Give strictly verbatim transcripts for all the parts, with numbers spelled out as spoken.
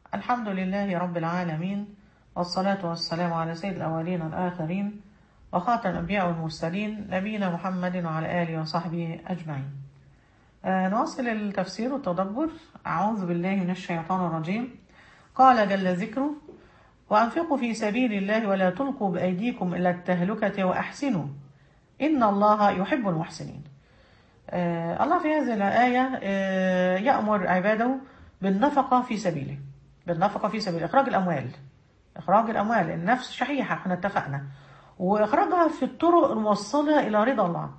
الحمد لله رب العالمين، والصلاة والسلام على سيد الأولين والآخرين وخاتم الأنبياء والمرسلين نبينا محمد وعلى آله وصحبه أجمعين. آه نواصل التفسير والتدبر. أعوذ بالله من الشيطان الرجيم. قال جل ذكره: وأنفقوا في سبيل الله ولا تلقوا بأيديكم إلى التهلكة وأحسنوا إن الله يحب المحسنين. آه الله في هذه الآية آه يأمر عباده بالنفقة في سبيله، بالنفقة في سبيل إخراج الأموال، إخراج الأموال. النفس شحيحة، احنا اتفقنا، وإخراجها في الطرق الموصلة إلى رضا الله،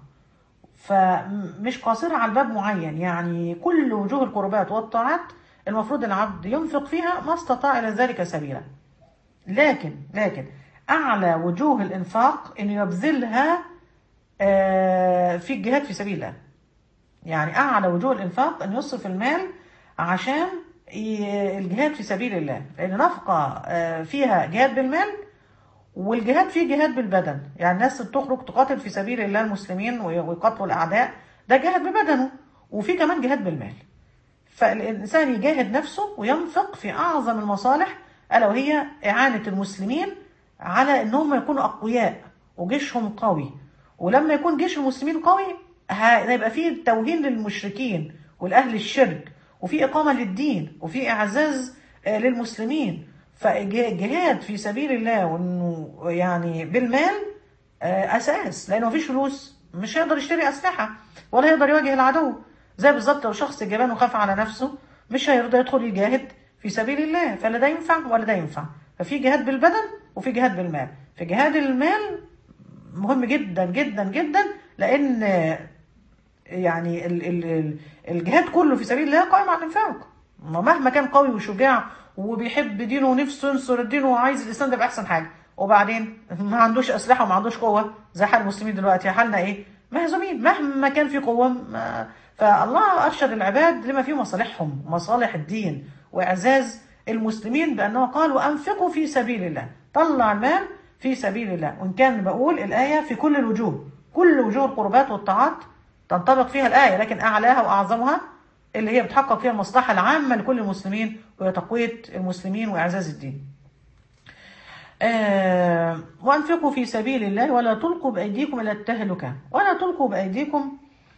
فمش قاصرة على الباب معين. يعني كل وجوه القربات والطاعات المفروض العبد ينفق فيها ما استطاع إلى ذلك سبيلا. لكن لكن أعلى وجوه الإنفاق إنه يبذلها في الجهاد في سبيل الله. يعني أعلى وجوه الإنفاق أن يصرف المال عشان الجهاد في سبيل الله، لأن نفقة فيها جهاد بالمال، والجهاد فيه جهاد بالبدن. يعني الناس بتخرج تقاتل في سبيل الله المسلمين ويقاتلوا الأعداء، ده جهاد ببدنه، وفي كمان جهاد بالمال. فالإنسان يجاهد نفسه وينفق في أعظم المصالح، ألا وهي إعانة المسلمين على أنهم يكونوا أقوياء وجيشهم قوي. ولما يكون جيش المسلمين قوي هيبقى فيه توهين للمشركين والأهل الشرك، وفي إقامة للدين، وفي إعزاز للمسلمين. فالجهاد في سبيل الله وإنه يعني بالمال أساس، لأنه مفيش فلوس مش هيقدر يشتري أسلحة ولا يقدر يواجه العدو. زي بالظبط لو شخص جبان وخاف على نفسه مش هيرضى يدخل يجاهد في سبيل الله، فلا ده ينفع ولا ده ينفع. ففي جهاد بالبدن وفي جهاد بالمال. في جهاد المال مهم جدا جدا جدا، لأن يعني ال ال الجهاد كله في سبيل الله قائم على الانفاق. مهما كان قوي وشجاع وبيحب دينه ونفسه ينصر الدين وعايز الإسلام ده بأحسن حاجة، وبعدين ما عندوش أسلحة وما عندوش قوة زي حال المسلمين دلوقتي، حالنا إيه؟ مهزومين مهما كان في قوة. فالله أرشد العباد لما فيه مصالحهم، مصالح الدين وإعزاز المسلمين، بأنه قال: وأنفقوا في سبيل الله. طلع المال في سبيل الله. وإن كان بقول الآية في كل الوجوه، كل وجوه القربات والطاعات تنطبق فيها الآية، لكن أعلاها وأعظمها اللي هي بتحقق فيها المصلحة العامة لكل المسلمين، وهي تقوية المسلمين وإعزاز الدين. آه وأنفقوا في سبيل الله ولا تلقوا بأيديكم إلى التهلكة. ولا تلقوا بأيديكم،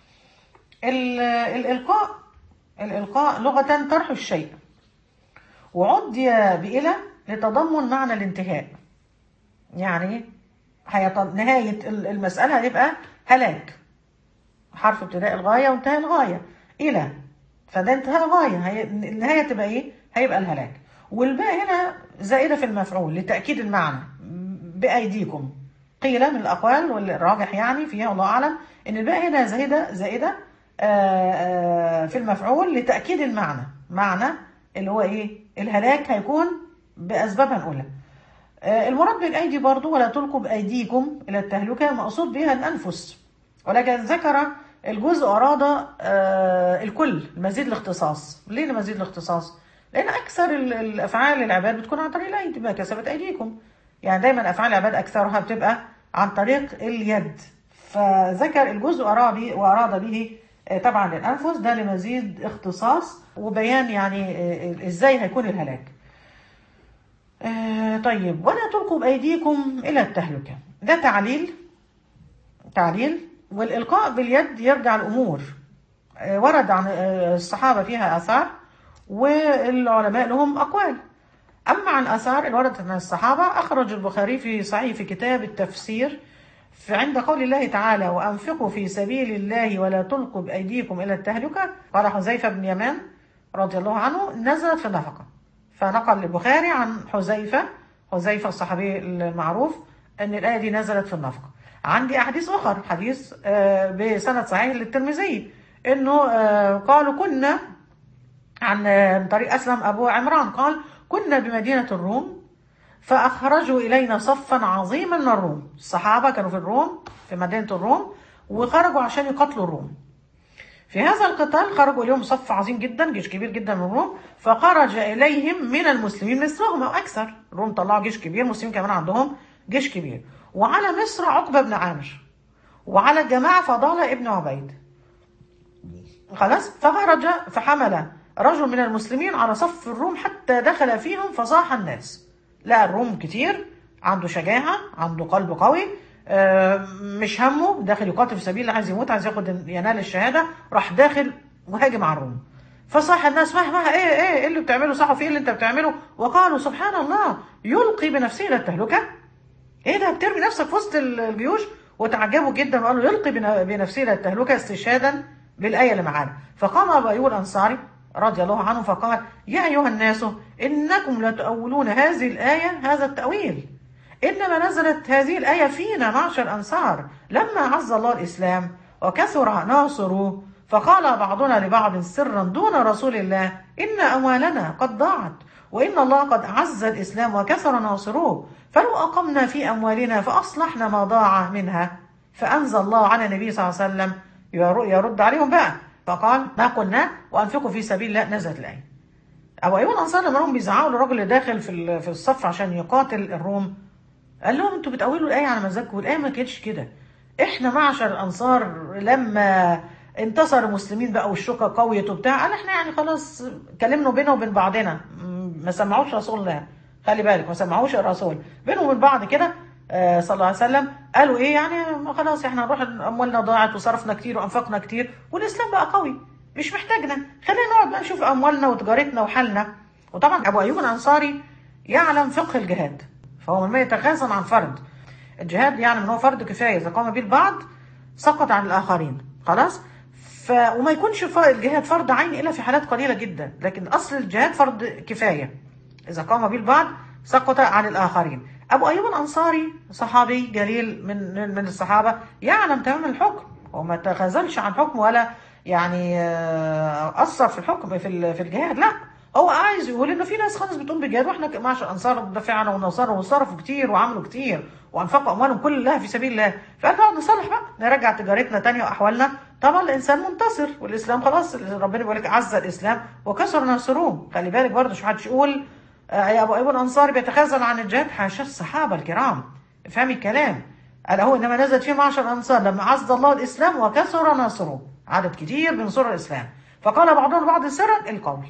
الإلقاء، الإلقاء لغة طرح الشيء، وعدي بإلى لتضمن معنى الانتهاء. يعني نهاية المسألة هتبقى هلاك، حرف ابتداء الغاية وانتهاء الغاية إلى، فده انتهاء الغاية، النهاية تبقى إيه؟ هيبقى الهلاك. والباء هنا زائدة في المفعول لتأكيد المعنى. بأيديكم قيل من الأقوال والراجح يعني فيها والله أعلم إن الباء هنا زائدة زائدة في المفعول لتأكيد المعنى، معنى اللي هو إيه؟ الهلاك هيكون بأسبابها الأولى. المراد بالأيدي برضو ولا تلقوا بأيديكم إلى التهلكة مقصود بها الأنفس، ولكن ذكر الجزء أراد الكل، مزيد الاختصاص. ليه مزيد الاختصاص؟ لأن أكثر الأفعال العباد بتكون عن طريق الأيدي، ما كسبت أيديكم. يعني دايما أفعال العباد أكثرها بتبقى عن طريق اليد، فذكر الجزء أراد وأراد به طبعا الأنفس، ده لمزيد اختصاص وبيان يعني إزاي هيكون الهلاك. طيب، ولا تلقوا بأيديكم إلى التهلكة، ده تعليل تعليل والإلقاء باليد يرجع الأمور. ورد عن الصحابة فيها آثار، والعلماء لهم أقوال. أما عن آثار الوردت عن الصحابة، أخرج البخاري في صحيح في كتاب التفسير عند قول الله تعالى: وأنفقوا في سبيل الله ولا تلقوا بأيديكم إلى التهلكة. قال حذيفة بن يمان رضي الله عنه: نزلت في النفقة. فنقل البخاري عن حذيفة حذيفة الصحابي المعروف أن الآية دي نزلت في النفقة. عندي أحاديث أخر، حديث بسند صحيح للترمذي إنه قالوا كنا عن طريق أسلم أبو عمران قال: كنا بمدينة الروم فأخرجوا إلينا صفا عظيما من الروم. الصحابة كانوا في الروم، في مدينة الروم، وخرجوا عشان يقتلوا الروم. في هذا القتال خرجوا إليهم صف عظيم جدا، جيش كبير جدا من الروم، فخرج إليهم من المسلمين مثلهم أو أكثر. الروم طلعوا جيش كبير، المسلمين كمان عندهم جيش كبير. وعلى مصر عقبة بن عامر، وعلى الجماعة فضالة ابن عبيد. خلاص، فخرج فحمل رجل من المسلمين على صف الروم حتى دخل فيهم فصاح الناس. لقى الروم كتير، عنده شجاعة، عنده قلب قوي، مش همه داخل يقاتل في سبيل الله، عايز يموت، عايز ياخد ينال الشهادة، راح داخل وهاجم على الروم. فصاح الناس: ما ما ايه ايه ايه اللي بتعمله؟ صحوا في ايه اللي انت بتعمله؟ وقالوا: سبحان الله، يلقي بنفسه الى التهلكة؟ ايه ده، بترمي نفسك في وسط الجيوش؟ وتعجبوا جدا وقالوا: يلقي بنفسه الى التهلكة استشهادا بالآية اللي معانا. فقام أبو أيوب الأنصاري رضي الله عنه فقال: يا أيها الناس، إنكم لا تؤولون هذه الآية هذا التأويل، إنما نزلت هذه الآية فينا معشر الأنصار لما عز الله الإسلام وكثر ناصره، فقال بعضنا لبعض سرا دون رسول الله: إن أموالنا قد ضاعت، وإن الله قد عز الإسلام وكثر ناصره، فلو أقمنا في أموالنا فأصلحنا ما ضاع منها. فأنزل الله على النبي صلى الله عليه وسلم يرد عليهم بقى، فقال: ما قلنا وأنفقوا في سبيل الله، نزلت الآية. أبو أيوب الأنصاري لما هم بيزعقوا للراجل اللي داخل في في الصف عشان يقاتل الروم، قال لهم: انتوا بتأولوا الآية على مزاجكم، والآية ما كانتش كده. احنا معشر الأنصار لما انتصر المسلمين بقى والشوكة قويت وبتاع، قال احنا يعني خلاص كلمنا بينا وبين بعضنا، ما سمعوش رسول الله، خلي بالك ما سمعوش الرسول، بينهم وبين بعض كده آه صلى الله عليه وسلم، قالوا ايه يعني خلاص احنا نروح، اموالنا ضاعت وصرفنا كتير وانفقنا كتير والاسلام بقى قوي مش محتاجنا، خلينا نقعد بقى نشوف اموالنا وتجارتنا وحالنا. وطبعا ابو ايوب الانصاري يعلم فقه الجهاد، فهو من يتخاذل عن فرض الجهاد، يعني من هو فرض كفايه اذا قام به البعض سقط عن الاخرين خلاص. ف وما يكونش الجهاد فرض عين الا في حالات قليله جدا، لكن اصل الجهاد فرض كفايه اذا قام به البعض سقط عن الاخرين. ابو ايوب الانصاري صحابي جليل من من الصحابه، يعلم تمام الحكم وما تخاذلش عن حكم ولا يعني اثر في الحكم في في الجهاد، لا هو عايز يقول انه في ناس خالص بتقوم بالجهاد، واحنا معشر الانصار دافعنا ونصروا وصرفوا كتير وعملوا كتير وانفقوا اموالهم كلها في سبيل الله، فقال نقعد نصلح بقى، نرجع تجارتنا تانية واحوالنا. طبعا الانسان منتصر والاسلام خلاص، ربنا بيقول لك عز الاسلام وكسر ناصروه. خلي بالك برضه مش حدش يقول يا ابو ايوب الانصاري بيتخاذل عن الجهاد، حاشا الصحابه الكرام، افهمي الكلام. قال هو انما نزلت فيه معشر الانصار لما عز الله الاسلام وكسر ناصروه، عدد كتير بينصر الاسلام. فقال بعضهم بعض سرا القول،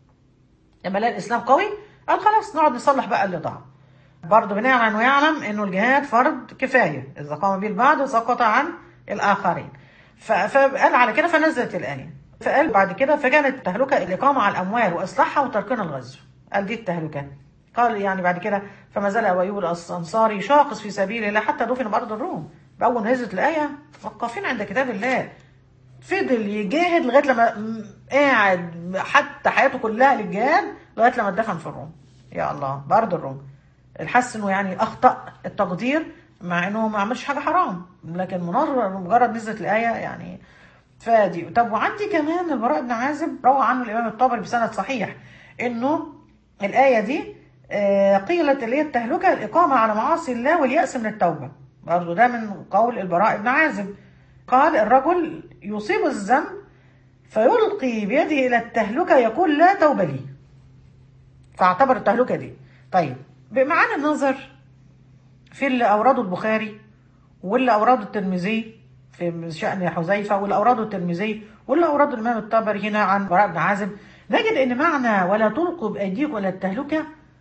لما لقى الاسلام قوي قال خلاص نقعد نصلح بقى اللي ضاع. برضه بناء على انه يعلم انه الجهاد فرض كفايه اذا قام به البعض سقط عن الاخرين، فقال على كده فنزلت الايه. فقال بعد كده فكانت التهلكه الاقامه على الاموال واصلاحها وتركنا الغزو، قال دي التهلكه. قال يعني بعد كده فما زال ابو ايوب الانصاري شاقص في سبيل الله حتى دفن بارض الروم. باول ما نزلت الايه وقفين عند كتاب الله، فضل يجاهد لغايه لما قاعد حتى حياته كلها للجهاد لغايه لما اتدفن في الروم. يا الله، بارض الروم. الحس انه يعني اخطا التقدير مع انه ما عملش حاجه حرام، لكن مجرد نزلت الايه يعني فادي. طب وعندي كمان البراء بن عازب روى عنه الامام الطبري بسند صحيح انه الايه دي قيلت اللي هي التهلكه الاقامه على معاصي الله والياس من التوبه، برضه ده من قول البراء بن عازب. قال الرجل يصيب الذنب فيلقي بيده الى التهلكه يقول لا توبه لي، فاعتبر التهلكه دي. طيب بمعنى النظر في اللي اورده البخاري واللي اورده الترمذي في شأن حذيفه واللي اورده الترمذي واللي اورده الامام الطبري هنا عن براء بن عازب، نجد ان معنى ولا تلقوا بايديكم الى التهلكه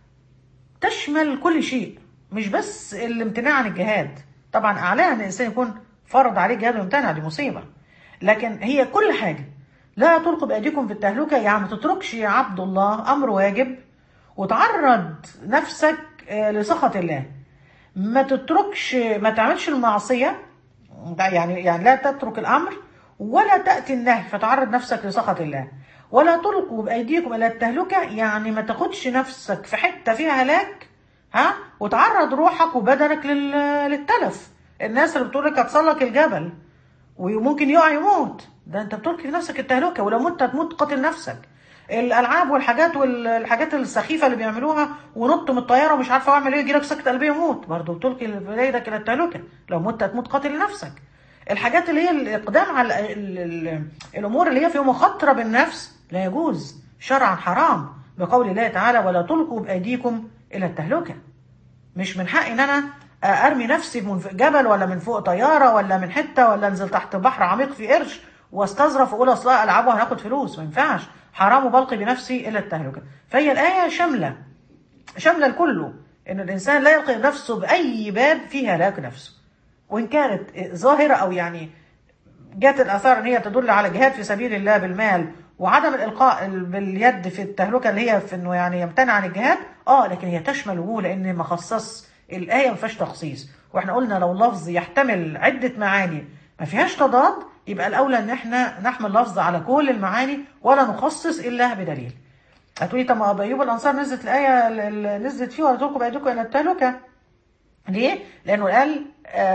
تشمل كل شيء، مش بس الامتناع عن الجهاد. طبعا اعلاها ان الانسان يكون فرض عليه الجهاد ويمتنع، دي مصيبه، لكن هي كل حاجه. لا تلقوا بايديكم في التهلكه يعني ما تتركش يا عبد الله امر واجب وتعرض نفسك لسخط الله، ما تتركش ما تعملش المعصيه، يعني يعني لا تترك الامر ولا تاتي النهي فتعرض نفسك لسخط الله. ولا تلقوا بايديكم الى التهلكه يعني ما تاخدش نفسك في حته فيها هلاك ها وتعرض روحك وبدنك للتلف. الناس اللي بتقول لك هتسلق الجبل وممكن يقع يموت، ده انت بتلقي نفسك التهلكه، ولو مت هتموت قاتل نفسك. الالعاب والحاجات والحاجات السخيفه اللي بيعملوها ونط من الطياره ومش عارفه اعمل ايه يجي لك سكته قلبيه يموت، برضه بتلقي يدك الى التهلكه، لو مت هتموت قاتل نفسك. الحاجات اللي هي الاقدام على ال ال الامور اللي هي فيها مخاطره بالنفس لا يجوز شرعا، حرام بقول الله تعالى ولا تلقوا بايديكم الى التهلكه. مش من حقي ان انا ارمي نفسي من جبل ولا من فوق طياره ولا من حته ولا انزل تحت بحر عميق في قرش واستظرف واقول اصل العبوا هناخد فلوس، ما ينفعش. حرام بلقي بنفسي إلى التهلكة. فهي الآية شاملة شاملة الكل، إن الإنسان لا يلقي نفسه بأي باب فيه هلاك نفسه، وإن كانت ظاهرة أو يعني جاءت الآثار إن هي تدل على جهاد في سبيل الله بالمال وعدم الإلقاء باليد في التهلكة اللي هي في إنه يعني يمتنع عن الجهاد، آه لكن هي تشمل وجوه، لأن ما خصص الآية ما فيهاش تخصيص. وإحنا قلنا لو لفظ يحتمل عدة معاني ما فيهاش تضاد، يبقى الأولى إن إحنا نحمل لفظ على كل المعاني ولا نخصص إلا بدليل. هتقولي طب ما أبو أيوب الأنصار نزلت الآية اللي نزلت فيه ولا تلقوا بأيديكم إلى التهلكة؟ ليه؟ لأنه قال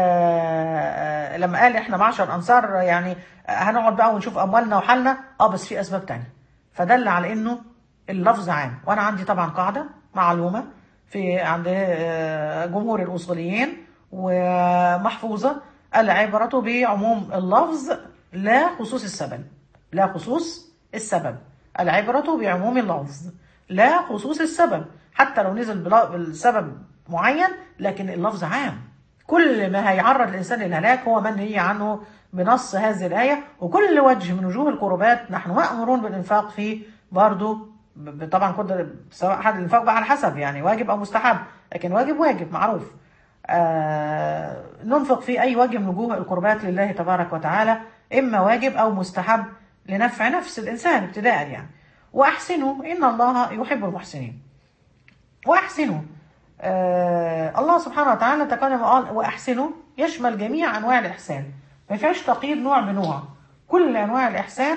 آه لما قال احنا معشر الأنصار يعني هنقعد بقى ونشوف أموالنا وحالنا، اه بس في أسباب تانية، فدل على إنه اللفظ عام. وأنا عندي طبعا قاعدة معلومة في عند آه جمهور الأصوليين ومحفوظة: العبرة بعموم اللفظ لا خصوص السبب. لا خصوص السبب، العبرة بعموم اللفظ لا خصوص السبب، حتى لو نزل بالسبب معين لكن اللفظ عام. كل ما هيعرض الإنسان للهلاك هو منهي عنه بنص هذه الآية. وكل وجه من وجوه القربات نحن مأمورون بالإنفاق فيه برضه، طبعا كل سواء حد الإنفاق بقى على حسب يعني واجب أو مستحب، لكن واجب واجب معروف. آه ننفق في أي وجه من وجوه القربات لله تبارك وتعالى، إما واجب أو مستحب لنفع نفس الإنسان ابتداء يعني. وأحسنوا إن الله يحب المحسنين. وأحسنوا آه الله سبحانه وتعالى تكلم وقال وأحسنوا يشمل جميع أنواع الإحسان، ما فيهاش تقييد نوع بنوع. كل أنواع الإحسان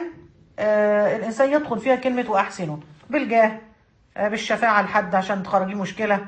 آه الإنسان يدخل فيها كلمة وأحسنوا، بالجاه، آه بالشفاعة لحد عشان تخرجي مشكلة،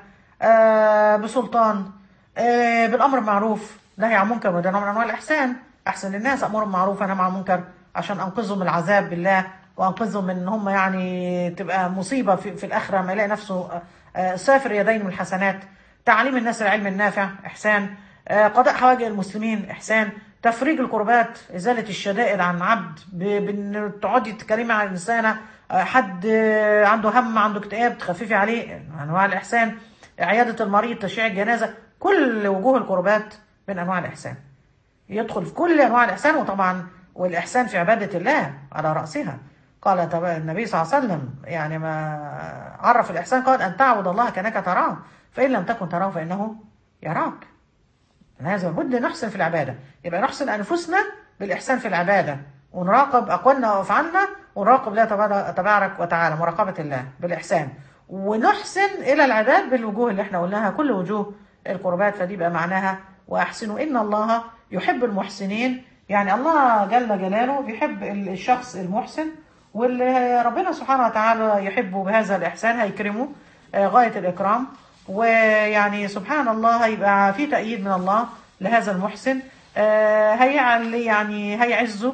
آه بسلطان، آه بالأمر بالمعروف نهي عن منكر، وده نوع من أنواع الإحسان. أحسن الناس أمر بالمعروف ونهي عن منكر عشان أنقذهم من العذاب بالله، وأنقذهم من إن هم يعني تبقى مصيبة في, في الآخرة ما يلاقي نفسه سافر يدين من الحسنات. تعليم الناس العلم النافع إحسان. قضاء حوائج المسلمين إحسان. تفريج الكربات، إزالة الشدائد عن عبد، بأن تقعدي تتكلمي عن إنسانة حد عنده هم عنده اكتئاب تخففي عليه، أنواع الإحسان. عيادة المريض، تشييع الجنازة، كل وجوه الكربات من أنواع الإحسان، يدخل في كل أنواع الإحسان. وطبعا والإحسان في عبادة الله على رأسها. قال النبي صلى الله عليه وسلم يعني ما عرف الإحسان قال أن تعبد الله كأنك تراه فإن لم تكن تراه فإنه يراك. لازم بد نحسن في العبادة، يبقى نحسن أنفسنا بالإحسان في العبادة، ونراقب أقوالنا وأفعالنا، ونراقب الله تبارك وتعالى مراقبة الله بالإحسان، ونحسن إلى العباد بالوجوه اللي احنا قلناها كل وجوه القربات. فدي بقى معناها وأحسنوا إن الله يحب المحسنين. يعني الله جل جلاله بيحب الشخص المحسن، واللي ربنا سبحانه وتعالى يحبه بهذا الإحسان هيكرمه غاية الإكرام. ويعني سبحان الله هيبقى في تأييد من الله لهذا المحسن، هيعلي يعني هيعزه،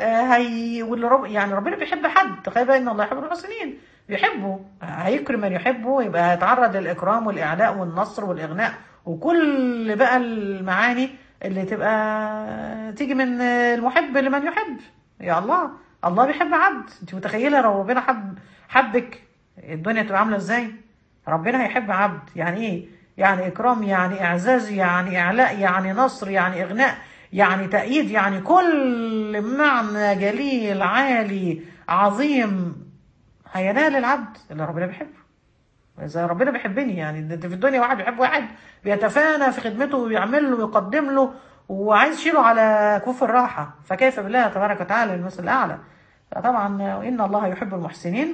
هي واللي رب يعني ربنا بيحب حد، تخيل إن الله يحب المحسنين بيحبه، هيكرم من يحبه، يبقى هيتعرض للإكرام والإعلاء والنصر والإغناء وكل بقى المعاني اللي تبقى تيجي من المحب لمن يحب. يا الله، الله بيحب عبد. انت متخيله لو ربنا حب حبك الدنيا تبقى عامله ازاي؟ ربنا هيحب عبد. يعني ايه؟ يعني اكرام، يعني اعزاز، يعني اعلاء، يعني نصر، يعني اغناء، يعني تأييد، يعني كل معنى جليل عالي عظيم هينال العبد اللي ربنا بيحبه. إذا ربنا بيحبني يعني في الدنيا واحد بيحب واحد بيتفانى في خدمته ويعمل له ويقدم له وعايز يشيله على كوف الراحة، فكيف بالله تبارك وتعالى المثل الأعلى. فطبعا إن الله يحب المحسنين.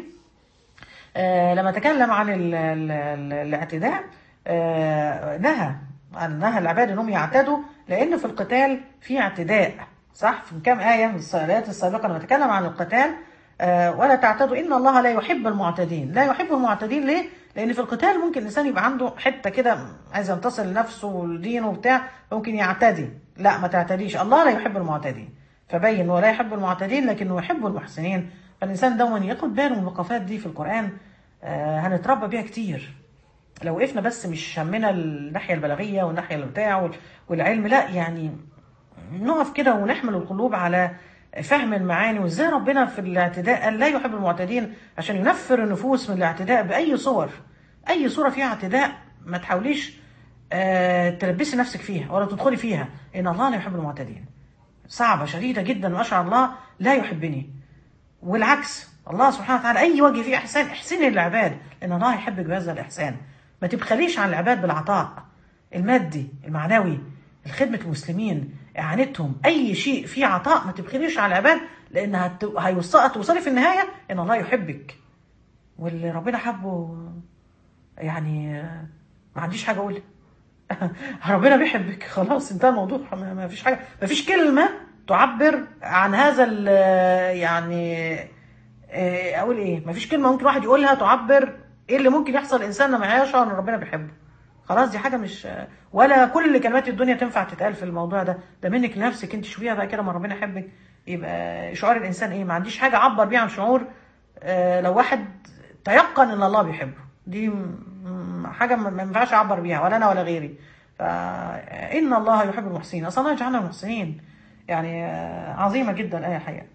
آه لما تكلم عن ال ال ال الاعتداء آه نهى عن نهى العباد انهم يعتدوا، لأن في القتال في اعتداء، صح؟ في كام آية من الآيات السابقة لما تكلم عن القتال آه ولا تعتدوا إن الله لا يحب المعتدين. لا يحب المعتدين ليه؟ لأن في القتال ممكن الإنسان يبقى عنده حتة كده عايز ينتصر لنفسه ولدينه وبتاع، ممكن يعتدي. لا، ما تعتديش، الله لا يحب المعتدين. فبين ولا يحب المعتدين لكنه يحب المحسنين. فالإنسان دوما ياخد باله من الوقفات دي في القرآن، آه هنتربى بيها كتير لو وقفنا بس مش همنا الناحية البلاغية والناحية البتاع والعلم، لا يعني نقف كده ونحمل القلوب على فهم المعاني وازاي ربنا في الاعتداء قال لا يحب المعتدين، عشان ينفر النفوس من الاعتداء بأي صور. أي صورة فيها اعتداء ما تحاوليش آه تلبسي نفسك فيها ولا تدخلي فيها، إن الله لا يحب المعتدين. صعبة شديدة جدا، وأشعر الله لا يحبني. والعكس الله سبحانه وتعالى أي وجه فيه إحسان احسني للعباد، لأن الله يحبك بهذا الإحسان. ما تبخليش عن العباد بالعطاء المادي المعنوي، الخدمة المسلمين، إعانتهم، أي شيء فيه عطاء ما تبخليش على العباد، لأن هتوصلي في النهاية إن الله يحبك. واللي ربنا حبه يعني ما عنديش حاجة أقولها. ربنا بيحبك خلاص انتهى الموضوع. ما فيش حاجة، ما فيش كلمة تعبر عن هذا ال يعني اقول ايه، ما فيش كلمة ممكن واحد يقولها تعبر ايه اللي ممكن يحصل الانسان لما يشعر ان ربنا بيحبه. خلاص دي حاجة مش، ولا كل كلمات الدنيا تنفع تتقال في الموضوع ده. ده منك لنفسك انت، شوفيها بقى كده ما ربنا يحبك يبقى شعور الانسان ايه. ما عنديش حاجة اعبر بيها عن شعور اه لو واحد تيقن ان الله بيحبه، دي حاجة ما ينفعش اعبر بيها ولا انا ولا غيري. فإن الله يحب المحسنين، أصلا الله يجعلنا المحسنين. يعني عظيمة جدا الآية حقيقة.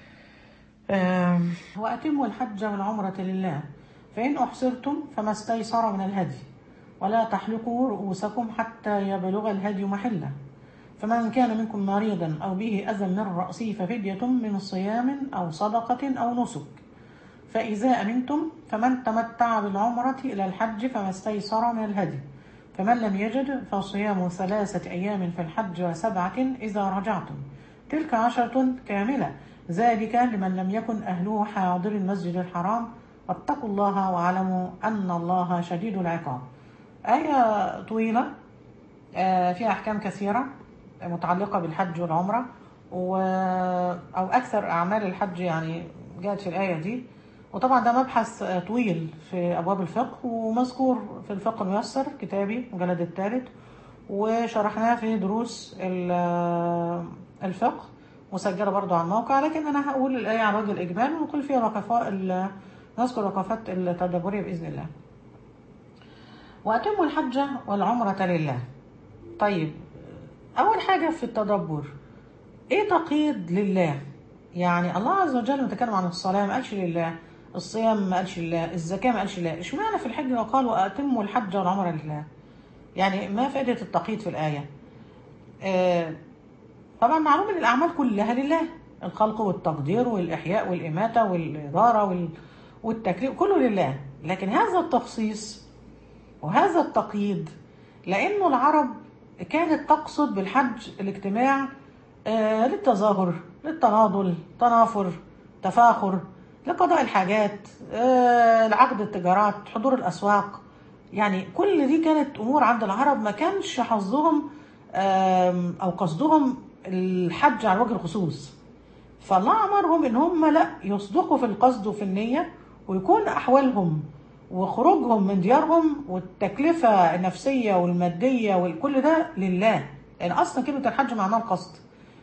وأتموا الحج والعمرة لله فإن أحصرتم فما استيسر من الهدي ولا تحلقوا رؤوسكم حتى يبلغ الهدي محله، فمن كان منكم مريضا أو به أذى من رأسه ففدية من صيام أو صدقة أو نسك، فإذا أمنتم فمن تمتع بالعمرة إلى الحج فما استيسر من الهدي، فمن لم يجد فصيام ثلاثة أيام في الحج وسبعة إذا رجعتم، تلك عشرة كاملة، ذلك لمن لم يكن أهله حاضر المسجد الحرام، واتقوا الله واعلموا أن الله شديد العقاب. آية طويلة فيها أحكام كثيرة متعلقة بالحج والعمرة، أو أكثر أعمال الحج يعني جاءت في الآية دي. وطبعا ده مبحث طويل في أبواب الفقه، ومذكور في الفقه الميسر كتابي مجلد الثالث، وشرحناه في دروس الفقه مسجلة برضو على الموقع. لكن أنا هقول الآية على وجه الإجمال ونقول فيها وقفات، نذكر وقفات التدبرية بإذن الله. وأتموا الحج والعمرة لله. طيب أول حاجة في التدبر، إيه تقييد لله؟ يعني الله عز وجل متكلم عن الصلاة ما قالش لله، الصيام ما قالش لله، الزكاة ما قالش لله، اشمعنى في الحج وقال وأتموا الحج والعمرة لله؟ يعني ما فائدة التقييد في الآية؟ آه طبعا معلوم ان الأعمال كلها لله، الخلق والتقدير والإحياء والإماتة والإدارة والتكليف كله لله، لكن هذا التخصيص وهذا التقييد لأنه العرب كانت تقصد بالحج الاجتماع آه للتظاهر، للتناضل، تنافر، تفاخر، لقضاء الحاجات، آه لعقد التجارات، حضور الأسواق. يعني كل دي كانت أمور عند العرب ما كانش حظهم آه أو قصدهم الحج على وجه الخصوص. فالله أمرهم إن هم لا يصدقوا في القصد وفي النية، ويكون أحوالهم وخروجهم من ديارهم والتكلفة النفسية والمادية وكل ده لله، لأن يعني أصلا كلمة الحج معناها القصد،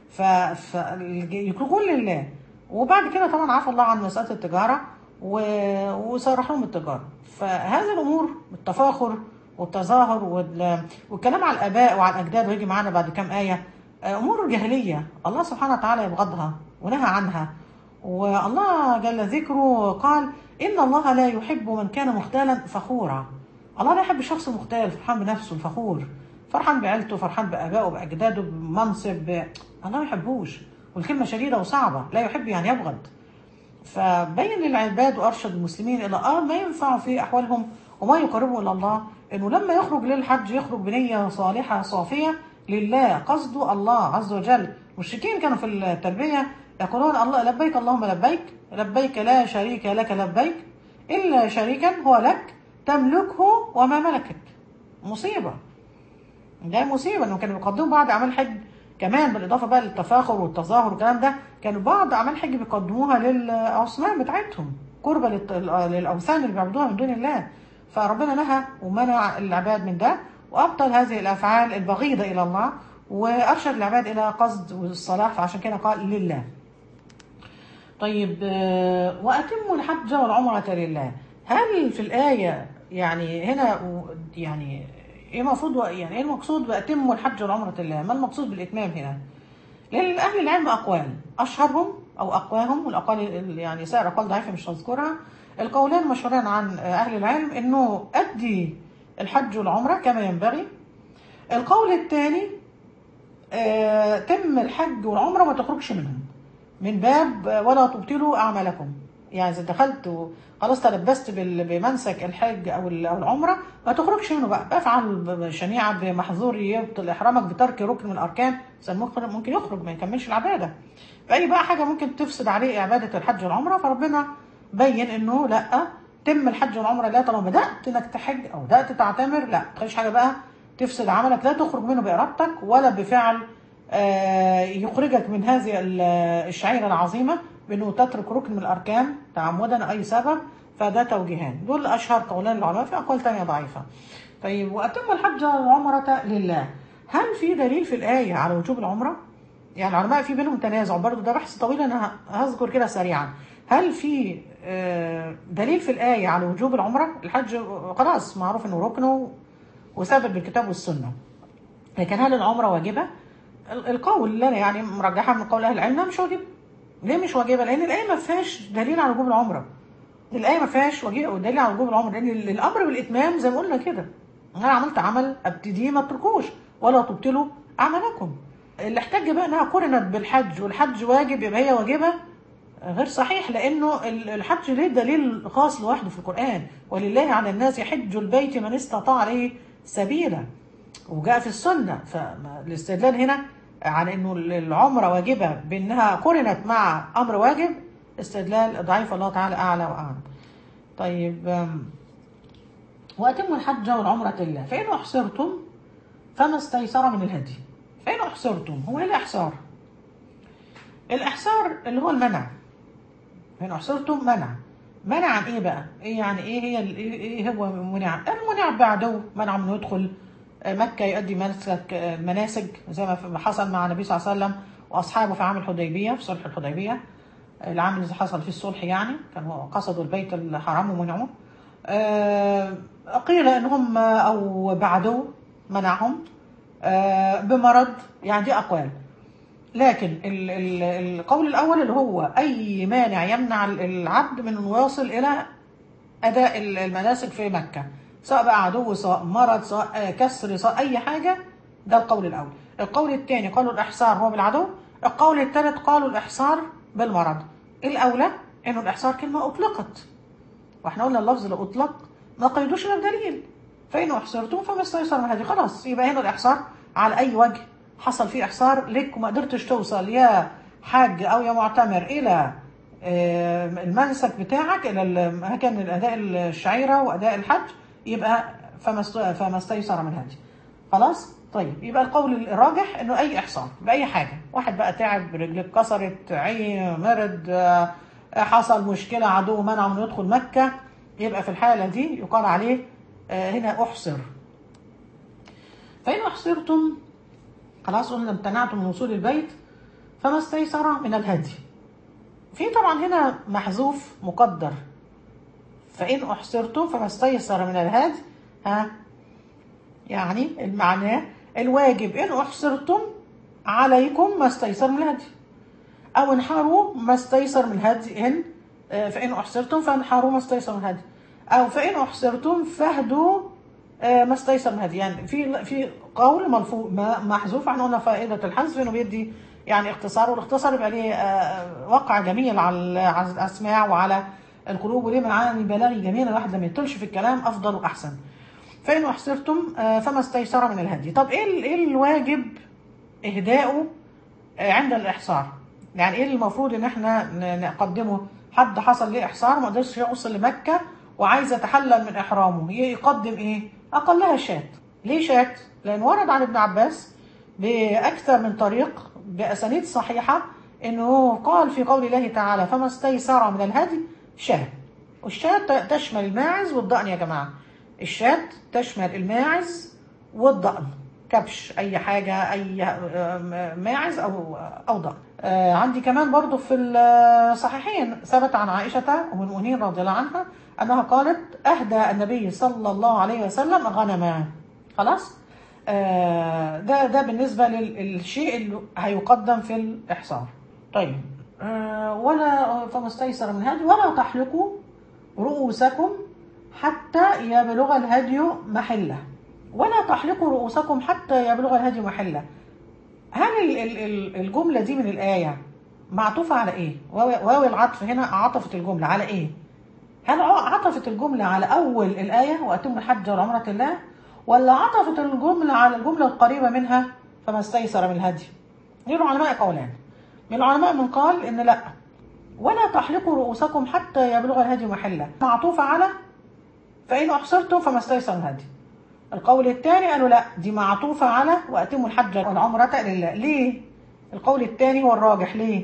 فيكون لله. وبعد كده طبعا عفى الله عن مسألة التجارة وصرح لهم التجارة. فهذه الأمور التفاخر والتظاهر والكلام على الآباء وعلى الأجداد، ويجي معانا بعد كام آية أمور جاهلية الله سبحانه وتعالى يبغضها ونهى عنها. والله جل ذكره قال إن الله لا يحب من كان مختالا فخورا. الله لا يحب الشخص المختال فرحان بنفسه الفخور، فرحان بعيلته، فرحان بآبائه بأجداده بمنصب ب... الله ما يحبوش، والكلمة شديدة وصعبة، لا يحب يعني يبغض. فبين للعباد وأرشد المسلمين إلى آه ما ينفع في أحوالهم وما يقربوا إلى الله، إنه لما يخرج للحج يخرج بنية صالحة صافية لله، قصده الله عز وجل. المشركين كانوا في التلبية يقولون الله لبيك اللهم لبيك، لبيك لا شريك لك لبيك إلا شريكا هو لك تملكه وما ملكك. مصيبة، ده مصيبة إنه كانوا بيقدموا بعض أعمال الحج كمان بالإضافة بقى للتفاخر والتظاهر والكلام ده، كانوا بعض أعمال الحج بيقدموها للأصنام بتاعتهم، قربة للأوثان اللي بيعبدوها من دون الله. فربنا نهى ومنع العباد من ده، وأبطل هذه الأفعال البغيضة إلى الله، وأرشد العباد إلى قصد والصلاح، فعشان كده قال لله. طيب وأتموا الحج والعمرة لله، هل في الآية يعني هنا يعني ايه المفروض يعني ايه المقصود بأتموا الحج والعمرة لله؟ ما المقصود بالإتمام هنا؟ لأن أهل العلم أقوال، أشهرهم أو أقواهم، والأقوال يعني سائر أقوال ضعيفة مش هذكرها، القولان مشهورين عن أهل العلم إنه أدي الحج والعمرة كما ينبغي. القول الثاني تم الحج والعمرة ما تخرجش منهم من باب ولا تبطلوا أعمالكم، يعني إذا دخلت وخلاص تلبست بال- بمنسك الحج أو ال- أو العمرة، ما تخرجش منه بقى، افعل شنيعة بمحظور يبطل إحرامك بترك ركن من الأركان، الإنسان ممكن ممكن يخرج ما يكملش العبادة. فأي بقى حاجة ممكن تفسد عليه عبادة الحج والعمرة، فربنا بين إنه لأ، تم الحج والعمرة. لا، طالما بدأت إنك تحج أو بدأت تعتمر، لا تخليش حاجة بقى تفسد عملك، لا تخرج منه بإرادتك ولا بفعل آه، يخرجك من هذه ال- الشعيرة العظيمة بأنه تترك ركن من الأركان تعمدا أي سبب. فده توجيهان، دول أشهر قولان العلماء، في أقوال تانية ضعيفة. طيب، وأتم الحج والعمرة لله، هل في دليل في الآية على وجوب العمرة؟ يعني العلماء في بينهم تنازع برضه، ده بحث طويل، أنا هذكر كده سريعا. هل في آه، دليل في الآية على وجوب العمرة؟ الحج خلاص معروف إنه ركنه وثابت بالكتاب والسنة، لكن هل العمرة واجبة؟ ال- القول اللي أنا يعني مرجحة من قول أهل العلم مش واجبة. ليه مش واجبة؟ لأن الآية ما فيهاش دليل على وجوب العمرة. الآية ما فيهاش وجي- دليل على وجوب العمرة، لأن ال- الأمر بالإتمام زي ما قلنا كده، أنا عملت عمل أبتديه ما تتركوش ولا تبطلوا أعمالكم. اللي احتج بقى إنها قرنت بالحج والحج واجب يبقى هي واجبة، غير صحيح، لأنه ال- الحج ليه دليل خاص لوحده في القرآن، ولله على الناس يحج البيت من استطاع عليه سبيلا، وجاء في السنة. فالاستدلال هنا على انه العمرة واجبة بانها قرنت مع امر واجب استدلال ضعيف، الله تعالى اعلى واعلم. طيب، أم، واتموا الحج والعمرة لله فان احصرتم فما استيسر من الهدي. فان احصرتم، هو ايه الاحصار؟ الاحصار اللي هو المنع. فان احصرتم منع، منع عن ايه بقى؟ ايه يعني ايه هي ال- ايه إيه هو منع؟ المنع بعدو، منع من يدخل مكة يؤدي منسك مناسك زي ما حصل مع النبي صلى الله عليه وسلم واصحابه في عام الحديبية، في صلح الحديبية، العام اللي حصل فيه الصلح، يعني كانوا قصدوا البيت الحرام ومنعوه. آه، قيل انهم او بعدو منعهم آه، بمرض، يعني دي اقوال. لكن ال- ال- القول الأول اللي هو أي مانع يمنع العبد من أن يواصل إلى أداء المناسك في مكة، سواء بقى عدو، سواء مرض، سواء كسر، سواء أي حاجة. ده القول الأول. القول الثاني قالوا الإحصار هو بالعدو. القول الثالث قالوا الإحصار بالمرض. الأولى إنه الإحصار كلمة أطلقت، واحنا قلنا اللفظ اللي أطلق ما قيدوش إلا بدليل. فإن أحصرتم فما استيسر من هذه، خلاص يبقى هنا الإحصار على أي وجه حصل فيه إحصار لك وما قدرتش توصل يا حاج أو يا معتمر إلى آه، المنسك بتاعك، إلى مكان الأداء الشعيرة وأداء الحج، يبقى فما است- فما استيسر من هذه. خلاص. طيب، يبقى القول الراجح انه اي احصار باي حاجه، واحد بقى تعب، رجلك كسرت، عين، مرض، آه، حصل مشكله، عدو منعه من يدخل مكه، يبقى في الحاله دي يقال عليه آه، هنا احصر. فان احصرتم، خلاص قلنا امتنعتم من وصول البيت، فما استيسر من الهدي. في طبعا هنا محذوف مقدر، فان احصرتم فما استيسر من الهدي، ها يعني المعنى الواجب إن أحصرتم عليكم ما استيسر من الهدي، أو انحروا ما استيسر من الهدي، إن آه، فإن أحصرتم فانحروا ما استيسر من الهدي، أو فإن أحصرتم فاهدوا آه، ما استيسر من الهدي. يعني في في قول ملفوظ محذوف، احنا قلنا فائدة الحذف إنه بيدي يعني اختصار، والاختصار يبقى ليه آه، وقع جميل على على الأسماع وعلى القلوب، وليه معاني بلاغي جميل، الواحد لما يطولش في الكلام أفضل وأحسن. فإن أحصرتم آه، فما استيسر من الهدي. طب إيه ال- إيه الواجب إهداؤه آه، عند الإحصار؟ يعني إيه المفروض إن إحنا ن- نقدمه؟ حد حصل ليه إحصار ما قدرش يوصل لمكة وعايز يتحلل من إحرامه، يقدم إيه؟ أقلها شاة. ليه شاة؟ لأن ورد عن ابن عباس بأكثر من طريق بأسانيد صحيحة إنه قال في قول الله تعالى فما استيسر من الهدي شاة. والشاة تشمل الماعز والضأن يا جماعة. الشاة تشمل الماعز والضأن، كبش، أي حاجة، أي ماعز أو أو ضأن. آه، عندي كمان برضو في الصحيحين ثبت عن عائشة أم المؤمنين رضي الله عنها أنها قالت أهدى النبي صلى الله عليه وسلم غنما. خلاص. آه، ده ده بالنسبة للشيء اللي هيقدم في الإحصار. طيب، آه، ولا فما استيسر من هدي ولا تحلقوا رؤوسكم حتى يبلغ الهدي محله. ولا تحلقوا رؤوسكم حتى يبلغ الهدي محله. هل ال- ال- ال- الجملة دي من الآية معطوفة على ايه؟ واو واو العطف هنا عطفت الجملة على ايه؟ هل عطفت الجملة على أول الآية وأتم الحج والعمرة لله، ولا عطفت الجملة على الجملة القريبة منها فما استيسر من الهدي؟ للعلماء قولان. من العلماء من قال إن لا، ولا تحلقوا رؤوسكم حتى يبلغ الهدي محله، معطوفة على فإن أحصرتم فما استيسر من الهدي. القول الثاني قالوا لا، دي معطوفة على وأتموا الحج والعمرة لله. ليه؟ القول الثاني هو الراجح. ليه؟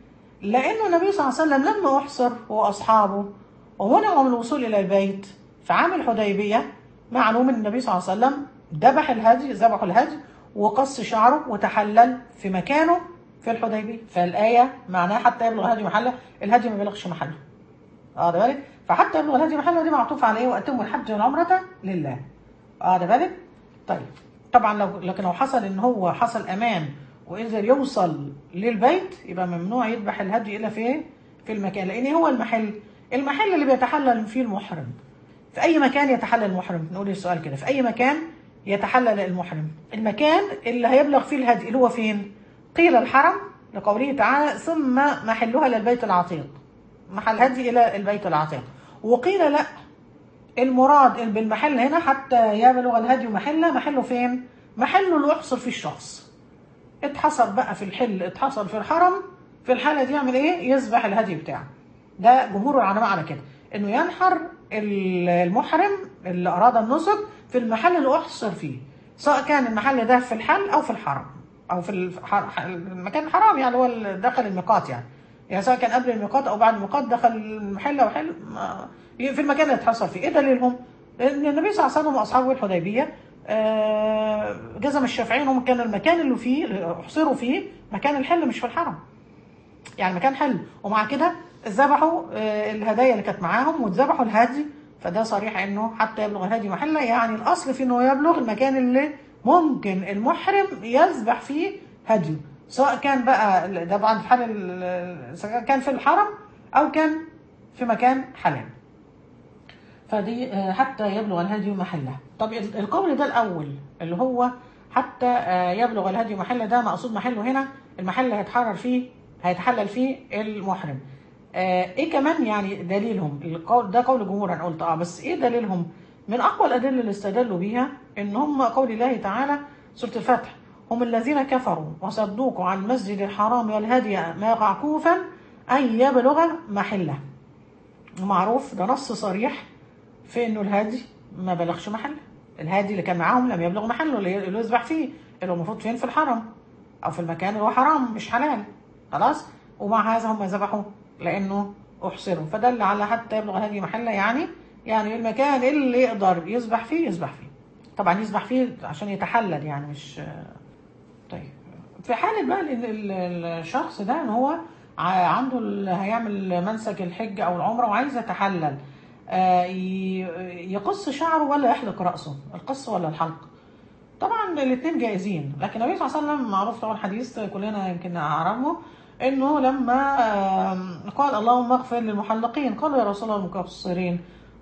لأن النبي صلى الله عليه وسلم لما أحصر هو وأصحابه ومنعوا من الوصول إلى البيت في عام الحديبية، معلوم أن النبي صلى الله عليه وسلم ذبح الهدي، ذبحوا الهدي وقص شعره وتحلل في مكانه في الحديبية. فالآية معناها حتى يبلغ الهدي محله، الهدي ما بلغش محله. اه ده بالك، فحتى يبلغ الهدي محله دي معطوف على ايه؟ وأتموا الحج والعمرة لله. اه ده بالك. طيب طبعا لو لكن لو حصل ان هو حصل امان وقدر يوصل للبيت يبقى ممنوع يذبح الهدي الا في في المكان، لان هو المحل المحل اللي بيتحلل فيه المحرم. في اي مكان يتحلل المحرم، نقول السؤال كده، في اي مكان يتحلل المحرم، المكان اللي هيبلغ فيه الهدي اللي هو فين؟ قيل الحرم لقوله تعالى ثم محلها للبيت العتيق، محل هدي الى البيت العتيق. وقيل لا، المراد بالمحل هنا حتى يبلغ الهدي محله، محله فين؟ محله اللي يحصر فيه الشخص. اتحصر بقى في الحل، اتحصر في الحرم، في الحالة دي يعمل ايه؟ يذبح الهدي بتاعه. ده جمهور العلماء على كده، انه ينحر المحرم اللي اراد النسك في المحل اللي احصر فيه، سواء كان المحل ده في الحل او في الحرم او في الح- المكان الحرام، يعني هو دخل الميقات، يعني يعني سواء كان قبل الميقات او بعد الميقات دخل المحل او حل ما- في المكان اللي اتحصر فيه. ايه دليلهم؟ ان النبي صلى الله عليه وسلم واصحابه الحديبيه آه، جزم الشافعيين هم كان المكان اللي فيه اللي احصروا فيه مكان الحل مش في الحرم، يعني مكان حل. ومع كده ذبحوا آه، الهدايا اللي كانت معاهم وذبحوا الهدي، فده صريح انه حتى يبلغ الهدي محله، يعني الاصل في انه يبلغ المكان اللي ممكن المحرم يذبح فيه هديه، سواء كان بقى ده طبعا في حال ال- سواء كان في الحرم او كان في مكان حلال. فدي آه، حتى يبلغ الهدي محله. طب ال- القول ده الاول اللي هو حتى آه، يبلغ الهدي محله، ده مقصود محله هنا المحل اللي هيتحرر فيه هيتحلل فيه المحرم. آه، ايه كمان يعني دليلهم؟ القول ده قول جمهور انا قلت اه، بس ايه دليلهم؟ من اقوى الادله اللي استدلوا بيها ان هم قول الله تعالى سوره الفتح: هم الذين كفروا وصدوكم عن المسجد الحرام والهدي معكوفا ان يبلغ محله. معروف ده نص صريح في انه الهادي ما بلغش محله، الهادي اللي كان معاهم لم يبلغ محله اللي اللي يذبح فيه، اللي هو المفروض فين؟ في الحرم او في المكان اللي هو حرام مش حلال. خلاص، ومع هذا هم ذبحوا لانه احصروا، فدل على حتى يبلغ الهادي محله، يعني يعني المكان اللي يقدر يذبح فيه يذبح فيه. طبعا يذبح فيه عشان يتحلل، يعني مش طيب. في حالة بقى ال- ال- الشخص ده ان هو ع- عنده ال- هيعمل منسك الحج او العمرة وعايز يتحلل، آه، ي- يقص شعره ولا يحلق رأسه؟ القص ولا الحلق؟ طبعا الاثنين جائزين، لكن النبي صلى الله عليه وسلم معروف طبعا حديث كلنا يمكن نعرفه، انه لما آم، قال اللهم اغفر للمحلقين قالوا يا رسول الله المقصرين،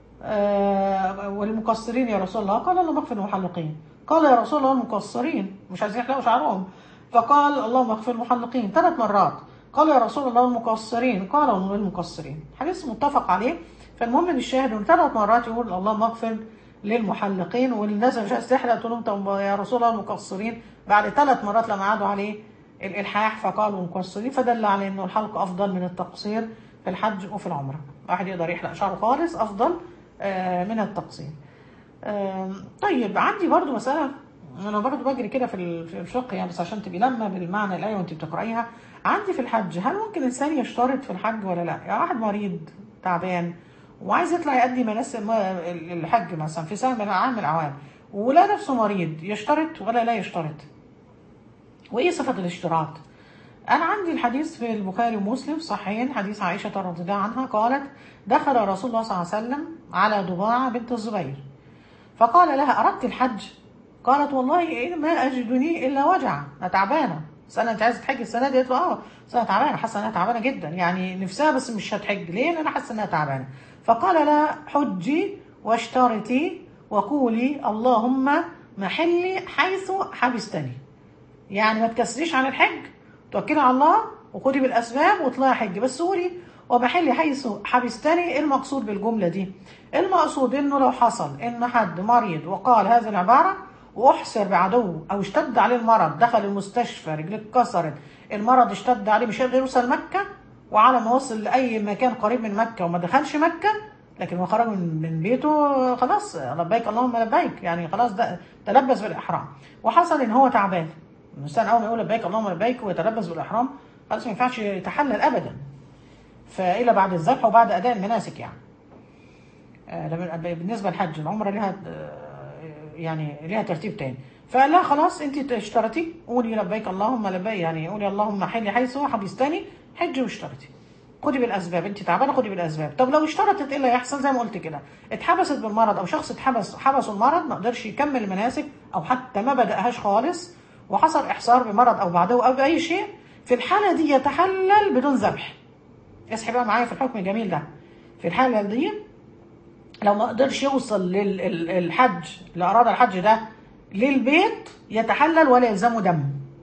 آه، والمقصرين يا رسول الله قال اللهم اغفر للمحلقين، قال يا رسول الله المقصرين مش عايزين يحلقوا شعرهم، فقال اللهم اغفر للمحلقين ثلاث مرات، قال يا رسول الله المقصرين قال والمقصرين. حديث متفق عليه. فالمهم ان الشاهد ان ثلاث مرات يقول اللهم اغفر للمحلقين، والناس اللي مش عايز تحلق تقول لهم طب يا رسول الله المقصرين، بعد ثلاث مرات لما عادوا عليه الالحاح فقالوا المقصرين، فدل على انه الحلق افضل من التقصير في الحج وفي العمره. واحد يقدر يحلق شعره خالص افضل آه، من التقصير. آه، طيب عندي برضو مسألة، انا برضو بجري كده في ال- في الفقه يعني، بس عشان تبقي لما بالمعنى الآية وانت بتقرأيها. عندي في الحج، هل ممكن انسان يشترط في الحج ولا لا؟ يعني واحد مريض تعبان وعايز يطلع يؤدي مناسك ما- الحج مثلا في سنة من الأعوام من الأعوام، ولا نفسه مريض، يشترط ولا لا يشترط؟ وايه صفة الاشتراط؟ أنا عندي الحديث في البخاري ومسلم صحيحين، حديث عائشة رضي الله عنها قالت: دخل رسول الله صلى الله عليه وسلم على ضباعة بنت الزبير فقال لها: أردت الحج؟ قالت: والله ما أجدني إلا وجع، أنا تعبانة. سنة أنت عايزة تحجي السنة دي؟ قالت له: أه بس أنا تعبانة، حاسة إنها تعبانة جدا، يعني نفسها بس مش هتحج. ليه؟ لأن أنا حاسة إنها تعبانة. فقال لها: حجي واشترطي وقولي اللهم محلي حيث حبستني، يعني ما تكسريش عن الحج، توكلي على الله وخدي بالاسباب واطلعي حج. بس قولي ومحلي حيث حبستني. ايه المقصود بالجمله دي؟ المقصود انه لو حصل ان حد مريض وقال هذه العباره واحصر بعدو او اشتد عليه المرض، دخل المستشفى رجليه اتكسرت، المرض اشتد عليه مش هيقدر يوصل مكه، وعلى ما وصل لاي مكان قريب من مكه وما دخلش مكه، لكن هو خرج من من بيته خلاص لبيك اللهم لبيك، يعني خلاص ده تلبس بالاحرام، وحصل ان هو تعبان. الانسان اول ما يقول لبيك اللهم لبيك ويتلبس بالاحرام خلاص ما ينفعش يتحلل ابدا، فإلى بعد الذبح وبعد اداء المناسك يعني. آه بالنسبه للحج العمره لها آه يعني لها ترتيب تاني. فقال لها خلاص انت اشترتي، قولي لبيك اللهم لبيك، يعني قولي اللهم حلي حيث حبستني، حجي واشترتي، خدي بالاسباب، انت تعبانه خدي بالاسباب. طب لو اشترطت ايه اللي هيحصل؟ زي ما قلت كده، اتحبست بالمرض او شخص اتحبس حبسوا المرض ما قدرش يكمل المناسك او حتى ما بداهاش خالص، وحصل احصار بمرض او بعده او باي شيء، في الحاله دي يتحلل بدون ذبح. اصحي بقى معايا في الحكم الجميل ده. في الحاله دي لو ما قدرش يوصل للحج اللي اراد الحج ده للبيت يتحلل ولا يلزمه دم،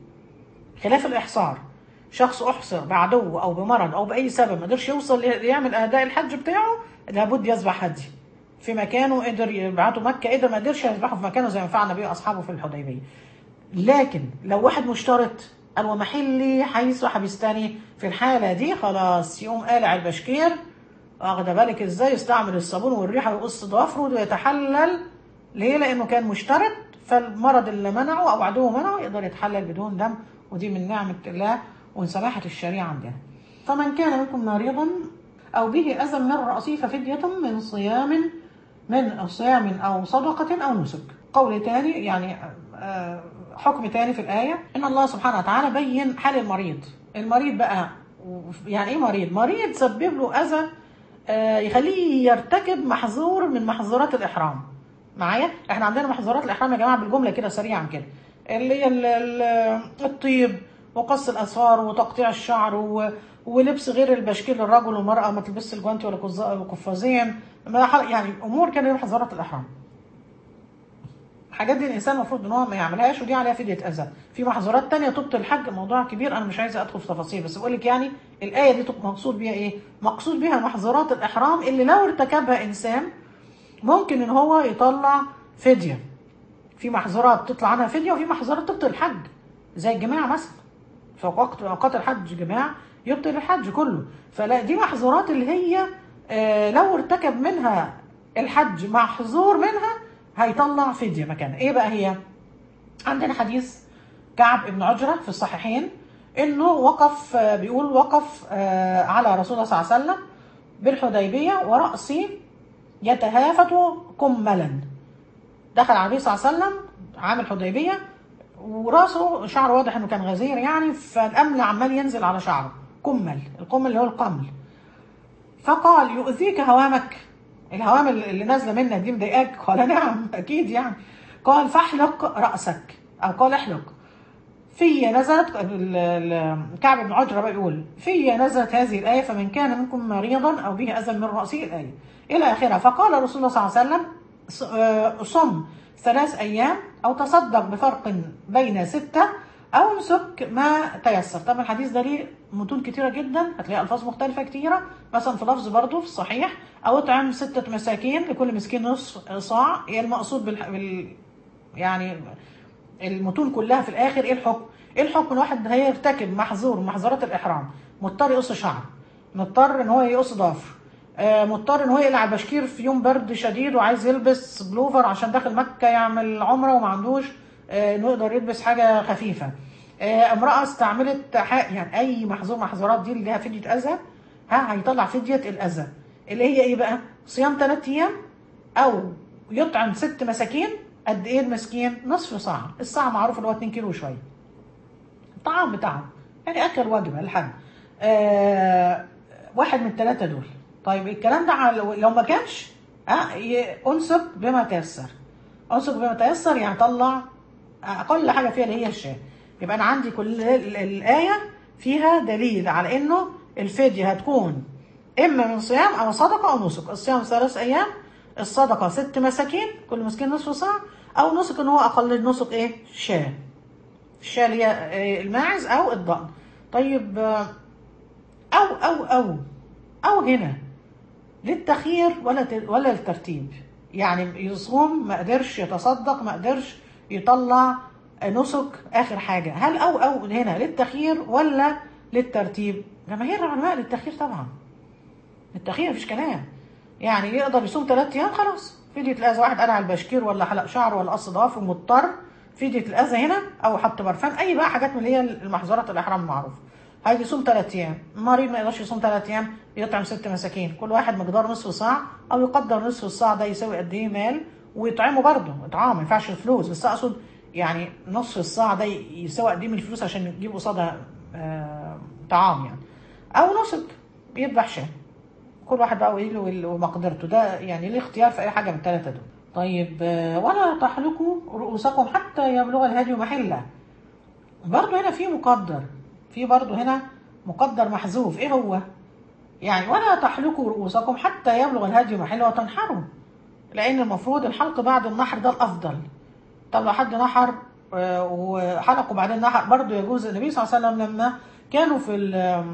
خلاف الاحصار. شخص احصر بعدو او بمرض او باي سبب ما قدرش يوصل يعمل اداء الحج بتاعه، لابد يذبح هدي في مكانه. قدر يبعته مكه، قدر ما قدرش يذبحه في مكانه زي ما فعل النبي واصحابه في الحديبيه. لكن لو واحد مشترط قال ومحلي حيث حبستني، في الحاله دي خلاص يقوم قالع البشكير، واخده بالك ازاي، يستعمل الصابون والريحه ويقص ضوافره ويتحلل. ليه؟ لانه كان مشترط، فالمرض اللي منعه او عدوه منعه يقدر يتحلل بدون دم، ودي من نعمه الله ومن سماحه الشريعه عندنا. فمن كان منكم مريضا او به اذى من راسه ففديه من صيام من صيام او صدقه او نسك. قول تاني يعني حكم تاني في الايه، ان الله سبحانه وتعالى بين حال المريض. المريض بقى يعني ايه مريض؟ مريض سبب له اذى يخليه يرتكب محظور من محظورات الاحرام. معايا؟ احنا عندنا محظورات الاحرام يا جماعه بالجمله كده سريعا كده، اللي هي الطيب وقص الاظفار وتقطيع الشعر ولبس غير البشكير للرجل والمراه، ما تلبسش الجوانتي ولا القفازين، يعني امور كده محظورات الاحرام. الحاجات دي الانسان المفروض ان هو ما يعملهاش، ودي عليها فديه اذى. في محظورات تانية تبطل الحج، موضوع كبير انا مش عايزه ادخل في تفاصيل، بس بقول لك يعني الايه دي مقصود بيها ايه؟ مقصود بيها محظورات الاحرام اللي لو ارتكبها انسان ممكن ان هو يطلع فديه. في محظورات تطلع عنها فديه، وفي محظورات تبطل الحج زي الجماع مثلا، في وقت اوقات الحج جماع يبطل الحج كله. فلا دي محظورات اللي هي آه لو ارتكب منها الحج محظور منها هيطلع فديه مكانها. ايه بقى هي؟ عندنا حديث كعب بن عجرة في الصحيحين انه وقف آه بيقول وقف آه على رسول الله صلى الله عليه وسلم بالحديبيه ورأسي يتهافت كملا. دخل على النبي صلى الله عليه وسلم عام الحديبيه وراسه شعر واضح انه كان غزير يعني، فالامل عمال ينزل على شعره كمل، الكمل اللي هو القمل. فقال يؤذيك هوامك، الهوام اللي نازله منك دي مضايقاك؟ قال نعم اكيد يعني. قال فاحلق راسك، او قال احلق. في نزلت كعب بن عجرة بقى يقول في نزلت هذه الايه فمن كان منكم مريضا او به اذى من راسه الايه الى اخرها. فقال رسول الله صلى الله عليه وسلم صم ثلاث ايام او تصدق بفرق بين سته او امسك ما تيسر. طبعا الحديث ده ليه متون كتيره جدا، هتلاقي الفاظ مختلفه كتيره، مثلا في لفظ برضه في الصحيح او اطعم سته مساكين لكل مسكين نصف صاع. ايه المقصود بال... بال يعني المتون كلها في الاخر ايه الحكم؟ ايه الحكم؟ الواحد هيرتكب محظور من محظورات الاحرام، مضطر يقص شعر، مضطر ان هو يقص ضفر، آه مضطر ان هو يقلع البشكير في يوم برد شديد وعايز يلبس بلوفر عشان داخل مكه يعمل عمره وما عندوش آه انه يقدر يلبس حاجه خفيفه، آه امراه استعملت يعني اي محظور محظورات دي اللي لها فديه اذى، ها هيطلع فديه الاذى اللي هي ايه بقى؟ صيام ثلاث ايام او يطعم ست مساكين. قد ايه المسكين؟ نصف صاع، الصاع معروف اللي هو اتنين كيلو وشويه الطعام بتاعهم، يعني اكل وجبه لحد آه واحد من الثلاثه دول. طيب الكلام ده لو ما كانش ها آه انسك بما تيسر، انسك بما تيسر يعني طلع اقل حاجه فيها اللي هي الشاه. يبقى انا عندي كل الايه فيها دليل على انه الفديه هتكون اما من صيام او صدقه او نسك. الصيام ثلاث ايام، الصدقه ست مساكين كل مسكين نصف صاع، او نسك ان هو اقل النسك ايه؟ شاه. الشاه اللي هي الماعز او الضأن. طيب او او او او هنا للتخيير ولا ولا للترتيب؟ يعني يصوم ما قدرش يتصدق، ما قدرش يطلع نسك اخر حاجه، هل او او هنا للتخيير ولا للترتيب؟ جماهير العلماء للتخيير طبعا، للتخيير مفيش كلام. يعني يقدر يصوم ثلاث ايام خلاص، فدية الاذى، واحد قلع البشكير ولا حلق شعره ولا قص ضوافر مضطر، فدية الاذى هنا، او حط برفان، اي بقى حاجات من اللي هي المحظورات الاحرام المعروفه. هيجي يصوم ثلاث ايام، مريض ما يقدرش يصوم ثلاث ايام، يطعم ست مساكين، كل واحد مقدار نصف صاع، او يقدر نصف الصاع ده يساوي قد ايه مال، ويطعمه برضه اطعام، ما ينفعش فلوس، بس اقصد يعني نصف الصاع ده يساوي قد ايه من الفلوس عشان يجيب قصادها آه طعام يعني. او نسك، يذبح شاه، كل واحد بقى وايه له ومقدرته، ده يعني ليه اختيار في اي حاجه من الثلاثه دول. طيب ولا تحلقوا رؤوسكم حتى يبلغ الهدي محله، برضه هنا في مقدر، في برضه هنا مقدر محذوف، ايه هو؟ يعني ولا تحلقوا رؤوسكم حتى يبلغ الهدي محله وتنحروا، لان المفروض الحلق بعد النحر ده الافضل. طب لو حد نحر وحلقوا بعدين نحر برضه يجوز. النبي صلى الله عليه وسلم لما كانوا في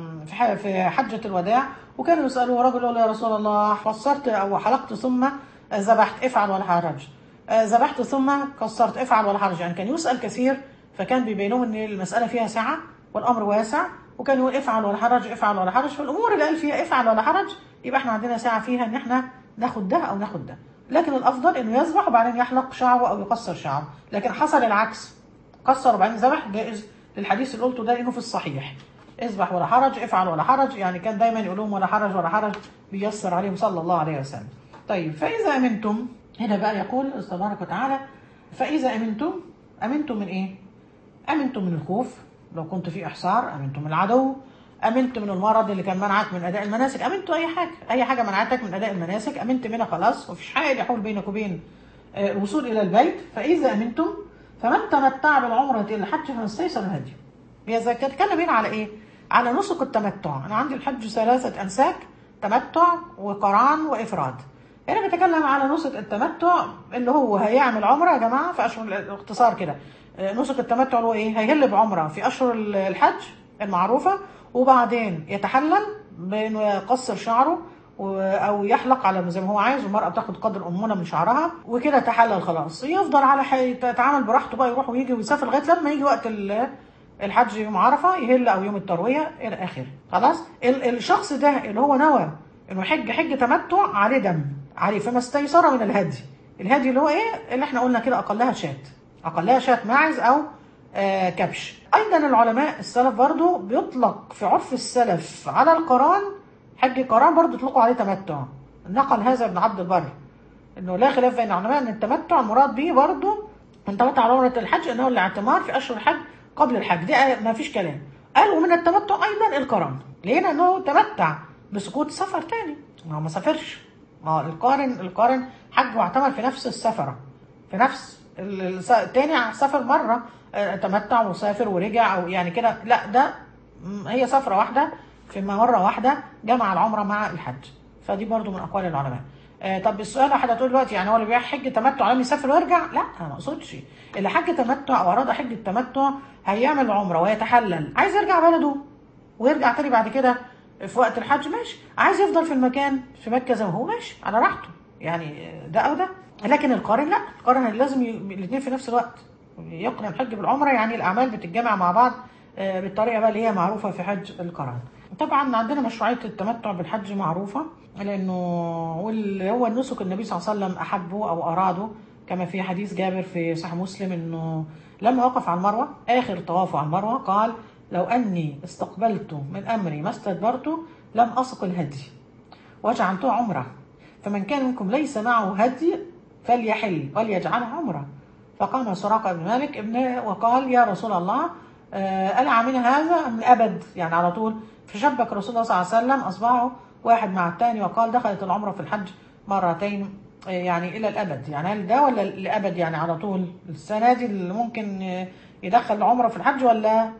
في حجة الوداع وكانوا يسألوا رجل يقول يا رسول الله قصرت أو حلقت ثم ذبحت افعل ولا حرج، ذبحت ثم قصرت افعل ولا حرج، يعني كان يسأل كثير، فكان بيبينهم ان المسألة فيها سعة والأمر واسع، وكان يقول افعل ولا حرج افعل ولا حرج، فالأمور اللي قال فيها افعل ولا حرج يبقى احنا عندنا سعة فيها ان احنا ناخد ده أو ناخد ده، لكن الأفضل انه يذبح وبعدين يحلق شعره أو يقصر شعره. لكن حصل العكس، قصر وبعدين ذبح، جائز للحديث اللي قلته ده انه في الصحيح، اذبح ولا حرج افعل ولا حرج، يعني كان دايما يقول لهم ولا حرج ولا حرج، بيسر عليهم صلى الله عليه وسلم. طيب فإذا أمنتم، هنا بقى يقول تبارك وتعالى فإذا أمنتم، أمنتم من إيه؟ أمنتم من الخوف لو كنت في إحصار، أمنتم من العدو، أمنت من المرض اللي كان منعك من أداء المناسك، أمنت أي حاجة، أي حاجة منعتك من أداء المناسك أمنت منها خلاص، ومفيش حاجة يحول بينك وبين الوصول إلى البيت. فإذا أمنتم فمن تمتع بالعمرة إلى الحج فمن استيسر الهدي. بيتكلم هنا على إيه؟ على نسك التمتع. أنا عندي الحج ثلاثة أنساك، تمتع وقران وإفراد. هنا بيتكلم على نسك التمتع اللي هو هيعمل عمرة يا جماعة في أشهر، الاختصار كده نسك التمتع اللي هو إيه؟ هيهل بعمرة في أشهر الحج المعروفة، وبعدين يتحلل بأنه يقصر شعره او يحلق على زي ما هو عايز، والمرأة بتاخد قدر امونة من شعرها وكده تحلل خلاص، يفضل على حي... يتعامل براحته بقى، يروح ويجي ويسافر لغايه لما يجي وقت الحج يوم عرفه يهل او يوم الترويه الى اخره. خلاص ال... الشخص ده اللي هو نوى انه يحج حج تمتع عليه دم، عليه فما استيسر من الهدي. الهدي اللي هو ايه؟ اللي احنا قلنا كده اقلها شاة، اقلها شاة ماعز او آه كبش. ايضا العلماء السلف برضو بيطلق في عرف السلف على القران حج قران برضه يطلقوا عليه تمتع، نقل هذا ابن عبد البر انه لا خلاف بين العلماء ان التمتع المراد به برضه ان تمتع على عمره الحج انه الاعتمار في اشهر الحج قبل الحج، دي ما فيش كلام. قالوا من التمتع ايضا القران، لقينا انه تمتع بسكوت سفر تاني، ما هو ما سافرش، ما هو القارن القارن حج واعتمر في نفس السفره، في نفس التاني سافر مره تمتع وسافر ورجع او يعني كده، لا ده هي سفره واحده في مرة واحدة جمع العمرة مع الحج، فدي برضو من أقوال العلماء. آه طب السؤال واحد هتقول دلوقتي يعني هو اللي بيحج تمتع لما يسافر ويرجع؟ لا أنا ما أقصدش، اللي حج تمتع أو أراد حج التمتع هيعمل عمرة ويتحلل، عايز يرجع بلده ويرجع تاني بعد كده في وقت الحج ماشي، عايز يفضل في المكان في مكة زي ما هو ماشي على راحته، يعني ده أو ده. لكن القارن لا، القارن لازم ي... الاثنين في نفس الوقت، يقرن الحج بالعمرة، يعني الأعمال بتتجمع مع بعض آه بالطريقة بقى اللي هي معروفة في حج القران. طبعا عندنا مشروعية التمتع بالحج معروفة، لأنه واللي هو النسك النبي صلى الله عليه وسلم أحبه أو أراده، كما في حديث جابر في صحيح مسلم أنه لما وقف على المروة آخر طوافه على المروة قال لو أني استقبلت من أمري ما استدبرت لم أسق الهدي وجعلته عمرة، فمن كان منكم ليس معه هدي فليحل وليجعله عمرة. فقام سراقة بن مالك ابنه وقال يا رسول الله ألا عمل هذا أم الأبد؟ يعني على طول. فشبك رسول الله صلى الله عليه وسلم أصبعه واحد مع الثاني وقال دخلت العمرة في الحج مرتين يعني إلى الأبد، يعني هل ده ولا الأبد يعني على طول السنة دي اللي ممكن يدخل العمرة في الحج ولا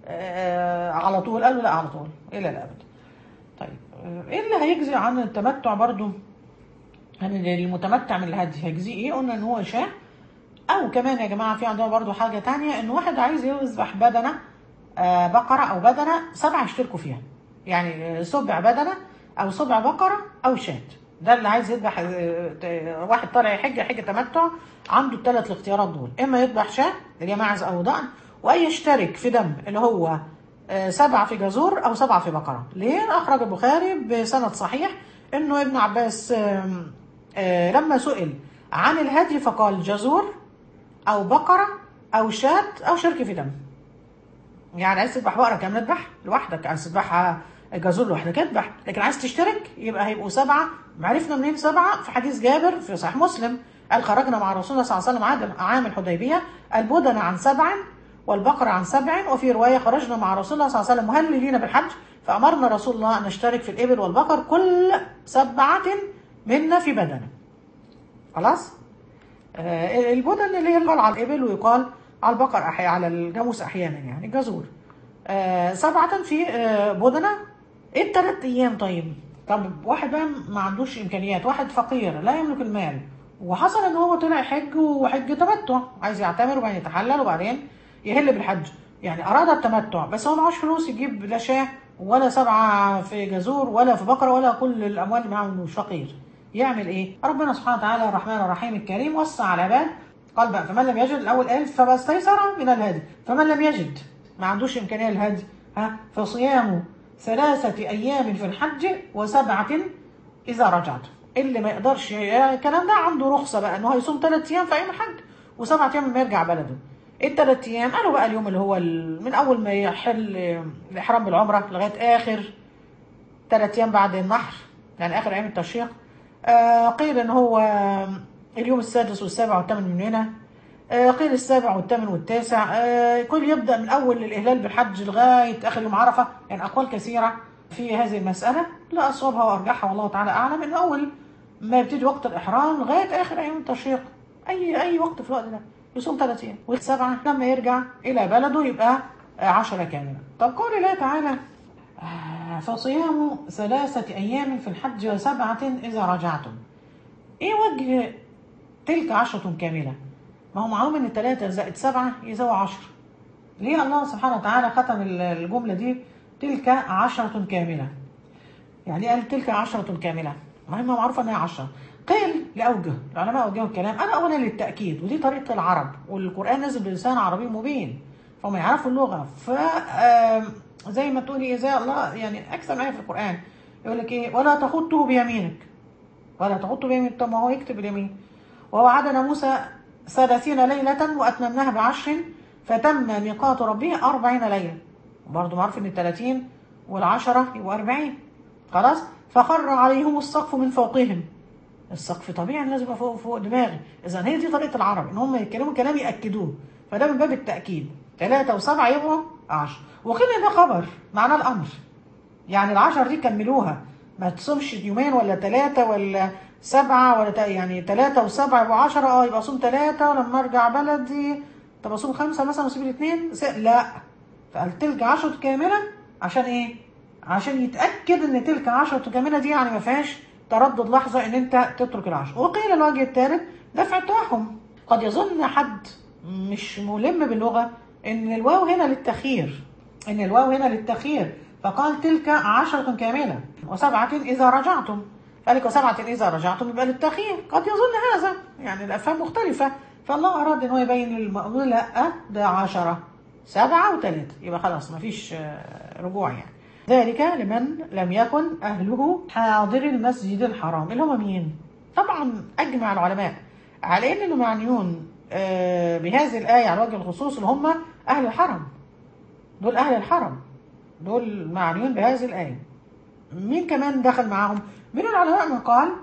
على طول؟ قالوا لا على طول إلى الأبد. طيب إيه اللي هيجزي عن التمتع برضو؟ يعني المتمتع من الهدي هيجزيه إيه؟ قلنا إن هو شاه، أو كمان يا جماعة في عندنا برضو حاجة تانية، إن واحد عايز يذبح بدنة آه، بقرة أو بدنة، سبعة يشتركوا فيها. يعني آه، سبع بدنة أو سبع بقرة أو شاة. ده اللي عايز يذبح. آه، آه، واحد طالع يحج حج تمتع، عنده الثلاث الاختيارات دول: إما يذبح شاة اللي هي معز أو ضأن، وأي يشترك في دم اللي هو آه، سبعة في جزور أو سبعة في بقرة. ليه؟ أخرج البخاري بسند صحيح إنه ابن عباس آم، آه، لما سئل عن الهدي فقال: جزور أو بقرة أو شاة أو شرك في دم. يعني عايز تذبح بقرة كاملة اذبح لوحدك، عايز تذبحها جزور لوحدك اذبح، لكن عايز تشترك يبقى هيبقوا سبعة. عرفنا منين سبعة؟ في حديث جابر في صحيح مسلم قال: خرجنا مع رسول الله صلى الله عليه وسلم عام عام الحديبية، البدن عن سبع والبقرة عن سبع، وفي رواية: خرجنا مع رسول الله صلى الله عليه وسلم مهللين بالحج، فأمرنا رسول الله أن نشترك في الإبل والبقر كل سبعة منا في بدنه. خلاص؟ آه، البدن اللي هي يقال على الإبل ويقال على البقر أحيانا، على الجاموس أحيانا، يعني جزور. آه سبعة في آه بدنة. ايه التلات أيام؟ طيب طب واحد بقى ما عندوش إمكانيات، واحد فقير لا يملك المال، وحصل إن هو طلع يحج وحج تمتع، عايز يعتمر وبعدين يتحلل وبعدين يهل بالحج، يعني أراد التمتع بس هو معهوش فلوس يجيب لا شاه ولا سبعة في جزور ولا في بقرة ولا كل الأموال اللي معاه، مش فقير. يعمل ايه؟ ربنا سبحانه وتعالى الرحمن الرحيم الكريم وسع على العباد. قال بقى: فمن لم يجد، الاول قال فما استيسر من الهدي، فمن لم يجد ما عندوش امكانيه الهدي، ها فصيام ثلاثه ايام في الحج وسبعه اذا رجعت. اللي ما يقدرش الكلام ده عنده رخصه بقى ان هو يصوم ثلاث ايام في ايام الحج وسبعة ايام لما يرجع بلده. الثلاث ايام قالوا بقى اليوم اللي هو من اول ما يحل الاحرام بالعمره لغايه اخر ثلاث ايام بعد النحر، يعني اخر ايام التشريق. آه قيل ان هو اليوم السادس والسابع والثامن من هنا، آه قيل السابع والثامن والتاسع، آه كل يبدا من اول الاهلال بالحج لغايه اخر يوم عرفه. يعني اقوال كثيره في هذه المساله، لا اصوبها وارجحها والله تعالى اعلم، ان اول ما يبتدي وقت الاحرام لغايه اخر ايام التشريق، اي اي وقت في الوقت ده يصوم ثلاث ايام، والسبعه لما يرجع الى بلده يبقى عشرة كامله. طب قول الله تعالى: فصيام ثلاثة أيام في الحج وسبعة إذا رجعتم. إيه وجه تلك عشرة كاملة؟ ما هو معلوم إن الثلاثة زائد سبعة يساوي عشرة. ليه الله سبحانه وتعالى ختم الجملة دي تلك عشرة كاملة؟ يعني قال تلك عشرة كاملة، مهمة معروفة إنها عشرة. قيل لأوجه العلماء وجهوا الكلام. أنا أولا للتأكيد، ودي طريقة العرب، والقرآن نزل بلسان عربي مبين فهم يعرفوا اللغة. ف زي ما تقولي زي الله، يعني أكثر من آية في القرآن يقول لك إيه: ولا تخطه بيمينك، ولا تخطه بيمينك. طب ما هو يكتب اليمين. ووعدنا موسى ثلاثين ليلة وأتممناها بعشر فتم ميقات ربه أربعين ليلة. برضه معروف إن الثلاثين والعشرة يبقوا أربعين. خلاص. فخر عليهم السقف من فوقهم. السقف طبيعي لازم يبقى فوق فوق دماغي. إذا هي دي طريقة العرب إن هم يتكلموا كلام يأكدوه، فده من باب التأكيد. ثلاثة وسبعة يبقوا عشرة. وقيل ده خبر معناه الأمر، يعني العشر دي كملوها، ما تصومش يومين ولا ثلاثة ولا سبعة ولا تا... يعني ثلاثة وسبعة يبقوا عشرة. اه يبقى أصوم ثلاثة ولما أرجع بلدي طب أصوم خمسة مثلا وأسيب الاثنين. س... لا، فقال تلك عشرة كاملة. عشان إيه؟ عشان يتأكد إن تلك عشرة كاملة دي يعني ما فيهاش تردد لحظة إن أنت تترك العشر. وقيل الوجه الثالث دفع التوهم. قد يظن حد مش ملم باللغة إن الواو هنا للتخيير، إن الواو هنا للتخيير، فقال تلك عشرة كاملة وسبعة إذا رجعتم. قالك وسبعة إذا رجعتم يبقى للتخيير. قد يظن هذا، يعني الأفهام مختلفة، فالله أراد إن هو يبين للمأمون لا ده عشرة سبعة وثلاثة يبقى خلاص مفيش رجوع. يعني ذلك لمن لم يكن أهله حاضر المسجد الحرام، اللي هم مين؟ طبعا أجمع العلماء على إن المعنيون بهذه الآية على وجه الخصوص اللي هم أهل الحرم. دول أهل الحرم، دول معنيون بهذه الآية. مين كمان دخل معاهم؟ من العلماء من قال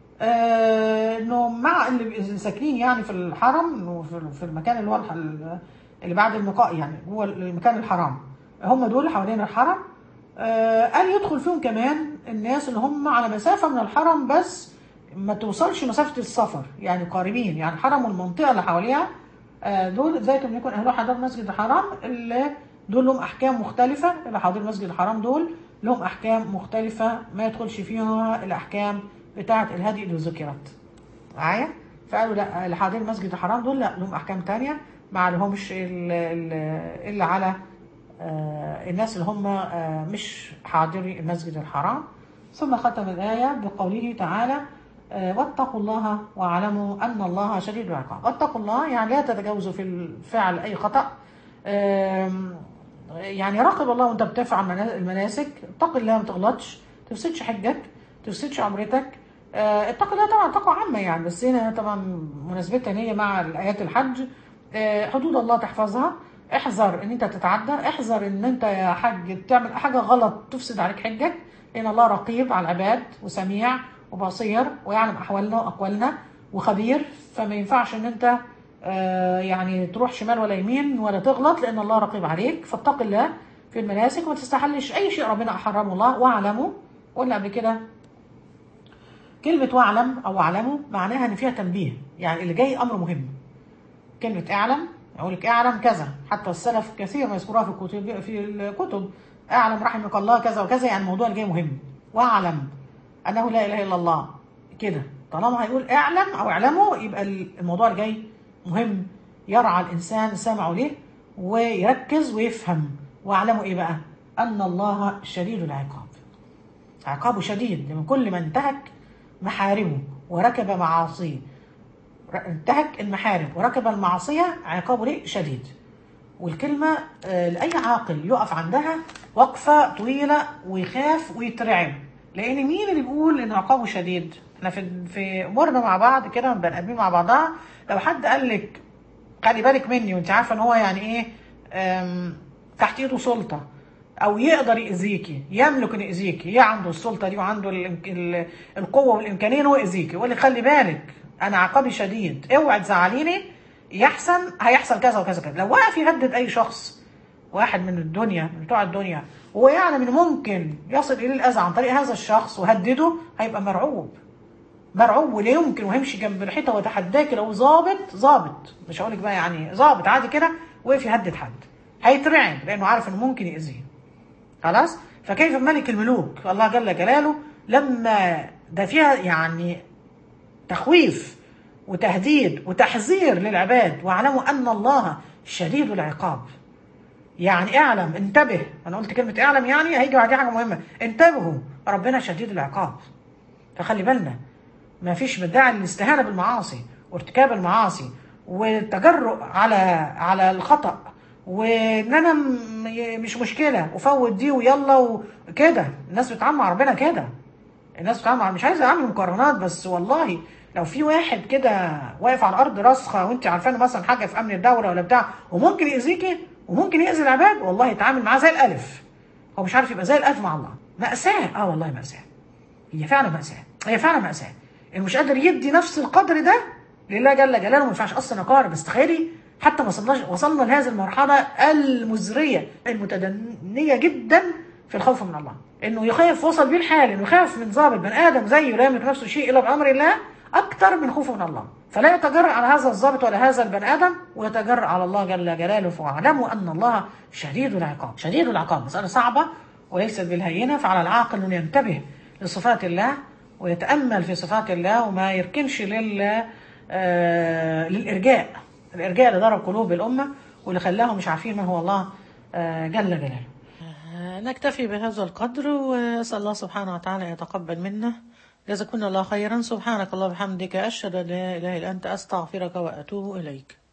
آه انه مع اللي ساكنين يعني في الحرم وفي المكان اللي هو اللي بعد الميقات، يعني هو المكان الحرام، هم دول حوالين الحرم. آه قال يدخل فيهم كمان الناس اللي هم على مسافة من الحرم بس ما توصلش مسافة السفر، يعني قريبين، يعني الحرم والمنطقة اللي حواليها. آه دول ذات من يكون أهلها حضر مسجد الحرام، اللي دول لهم أحكام مختلفة. اللي حاضر مسجد الحرام دول لهم أحكام مختلفة ما يدخلش فيها الأحكام بتاعة الهدي اللي ذكرت معايا. فقالوا لا، اللي حاضر مسجد الحرام دول لا، لهم أحكام تانية ما عليهمش إلا على آه الناس اللي هم آه مش حاضري المسجد الحرام. ثم ختم الآية بقوله تعالى آه واتقوا الله واعلموا أن الله شديد العقاب. واتقوا الله يعني لا تتجاوزوا في الفعل أي خطأ. آه يعني راقب الله وانت بتفعل المناسك، اتق الله ما تغلطش، تفسدش حجك، تفسدش عمرتك. آه اتق الله طبعا تقوى عامة يعني، بس هنا طبعا مناسبتها ان هي مع الآيات الحج. آه حدود الله تحفظها، احذر ان انت تتعدى، احذر ان انت يا حج تعمل حاجة غلط تفسد عليك حجك، لان الله رقيب على العباد وسميع وبصير ويعلم احوالنا واقوالنا وخبير. فما ينفعش ان انت آه يعني تروح شمال ولا يمين ولا تغلط، لان الله رقيب عليك. فاتق الله في المناسك وما تستحلش اي شيء ربنا حرمه الله. واعلموا، قلنا قبل كده كلمة واعلم او اعلموا معناها ان فيها تنبيه، يعني اللي جاي امر مهم. كلمة اعلم يقول لك اعلم كذا، حتى السلف كثير ما يذكروها في الكتب في الكتب اعلم رحمك الله كذا وكذا، يعني الموضوع اللي جاي مهم. واعلم انه لا اله الا الله كده، طالما هيقول اعلم او اعلموا يبقى الموضوع اللي جاي مهم، يرعى الانسان سامعه ليه ويركز ويفهم. واعلموا ايه بقى؟ ان الله شديد العقاب، عقابه شديد لمن كل من انتهك محارمه وركب معاصيه. انتهك المحارم وركب المعصيه عقابه ليه شديد. والكلمه آه لاي عاقل يقف عندها وقفه طويله ويخاف ويترعب، لان مين اللي بيقول ان عقابه شديد؟ احنا في في امورنا مع بعض كده بني ادمين مع بعضها، لو حد قال لك خلي بالك مني وانت عارفه ان هو يعني ايه تحت ايده سلطه او يقدر يأذيكي، يملك ان يأذيكي، هي عنده السلطه دي وعنده القوه والامكانيه ان هو يأذيكي، يقول لك خلي بالك انا عقابي شديد اوعي تزعليني يحسن هيحصل كذا وكذا كذا. لو وقف يهدد اي شخص واحد من الدنيا من بتوع الدنيا وهو يعلم ان ممكن يصل اليه الاذى عن طريق هذا الشخص وهدده، هيبقى مرعوب مرعوب ولا يمكن وهيمشي جنب الحيطه ويتحداك. لو ظابط ظابط مش هقول لك بقى يعني ظابط عادي كده وقف يهدد حد هيترعب، لانه عارف انه ممكن يأذيه. خلاص؟ فكيف ملك الملوك الله جل جلاله لما ده فيها يعني تخويف وتهديد وتحذير للعباد. واعلموا ان الله شديد العقاب، يعني اعلم انتبه. انا قلت كلمه اعلم يعني هيجي بعديها حاجه مهمه، انتبهوا ربنا شديد العقاب. فخلي بالنا ما فيش مدعي للاستهانه بالمعاصي وارتكاب المعاصي والتجرؤ على على الخطأ، وان انا مش مشكله وفوت دي ويلا وكده. الناس بتتعامل مع ربنا كده، الناس بتتعامل مع، مش عايزه اعمل مقارنات بس والله لو في واحد كده واقف على الارض راسخه وانت عارفانه مثلا حاجه في امن الدوله ولا بتاع وممكن يأذيكي وممكن يأذي العباد، والله يتعامل معاه زي الالف. هو مش عارف يبقى زي الالف مع الله. مأساة، اه والله مأساة، هي فعلا مأساة، هي فعلا مأساة. اللي مش قادر يدي نفس القدر ده لله جل جلاله ما ينفعش اصلا اقارن. بس تخيلي حتى ما وصلناش وصلنا لهذه المرحله المزريه المتدنيه جدا في الخوف من الله، انه يخاف، وصل بيه الحال انه يخاف من ضابط بني ادم زيه لا يملك نفسه شيء الا بامر الله اكثر من خوفه من الله. فلا يتجرأ على هذا الضابط ولا هذا البني ادم، ويتجرأ على الله جل جلاله. فاعلموا ان الله شديد العقاب. شديد العقاب مساله صعبه وليست بالهينه، فعلى العاقل انه ينتبه لصفات الله ويتأمل في صفات الله وما يركنش لل آه للإرجاء الإرجاء اللي ضرب قلوب الأمة واللي خلاهم مش عارفين من هو الله آه جل جلاله. آه نكتفي بهذا القدر وأسأل الله سبحانه وتعالى يتقبل منا. جزاكم الله خيرا. سبحانك الله وبحمدك أشهد أن لا إله إلا أنت أستغفرك وأتوب إليك.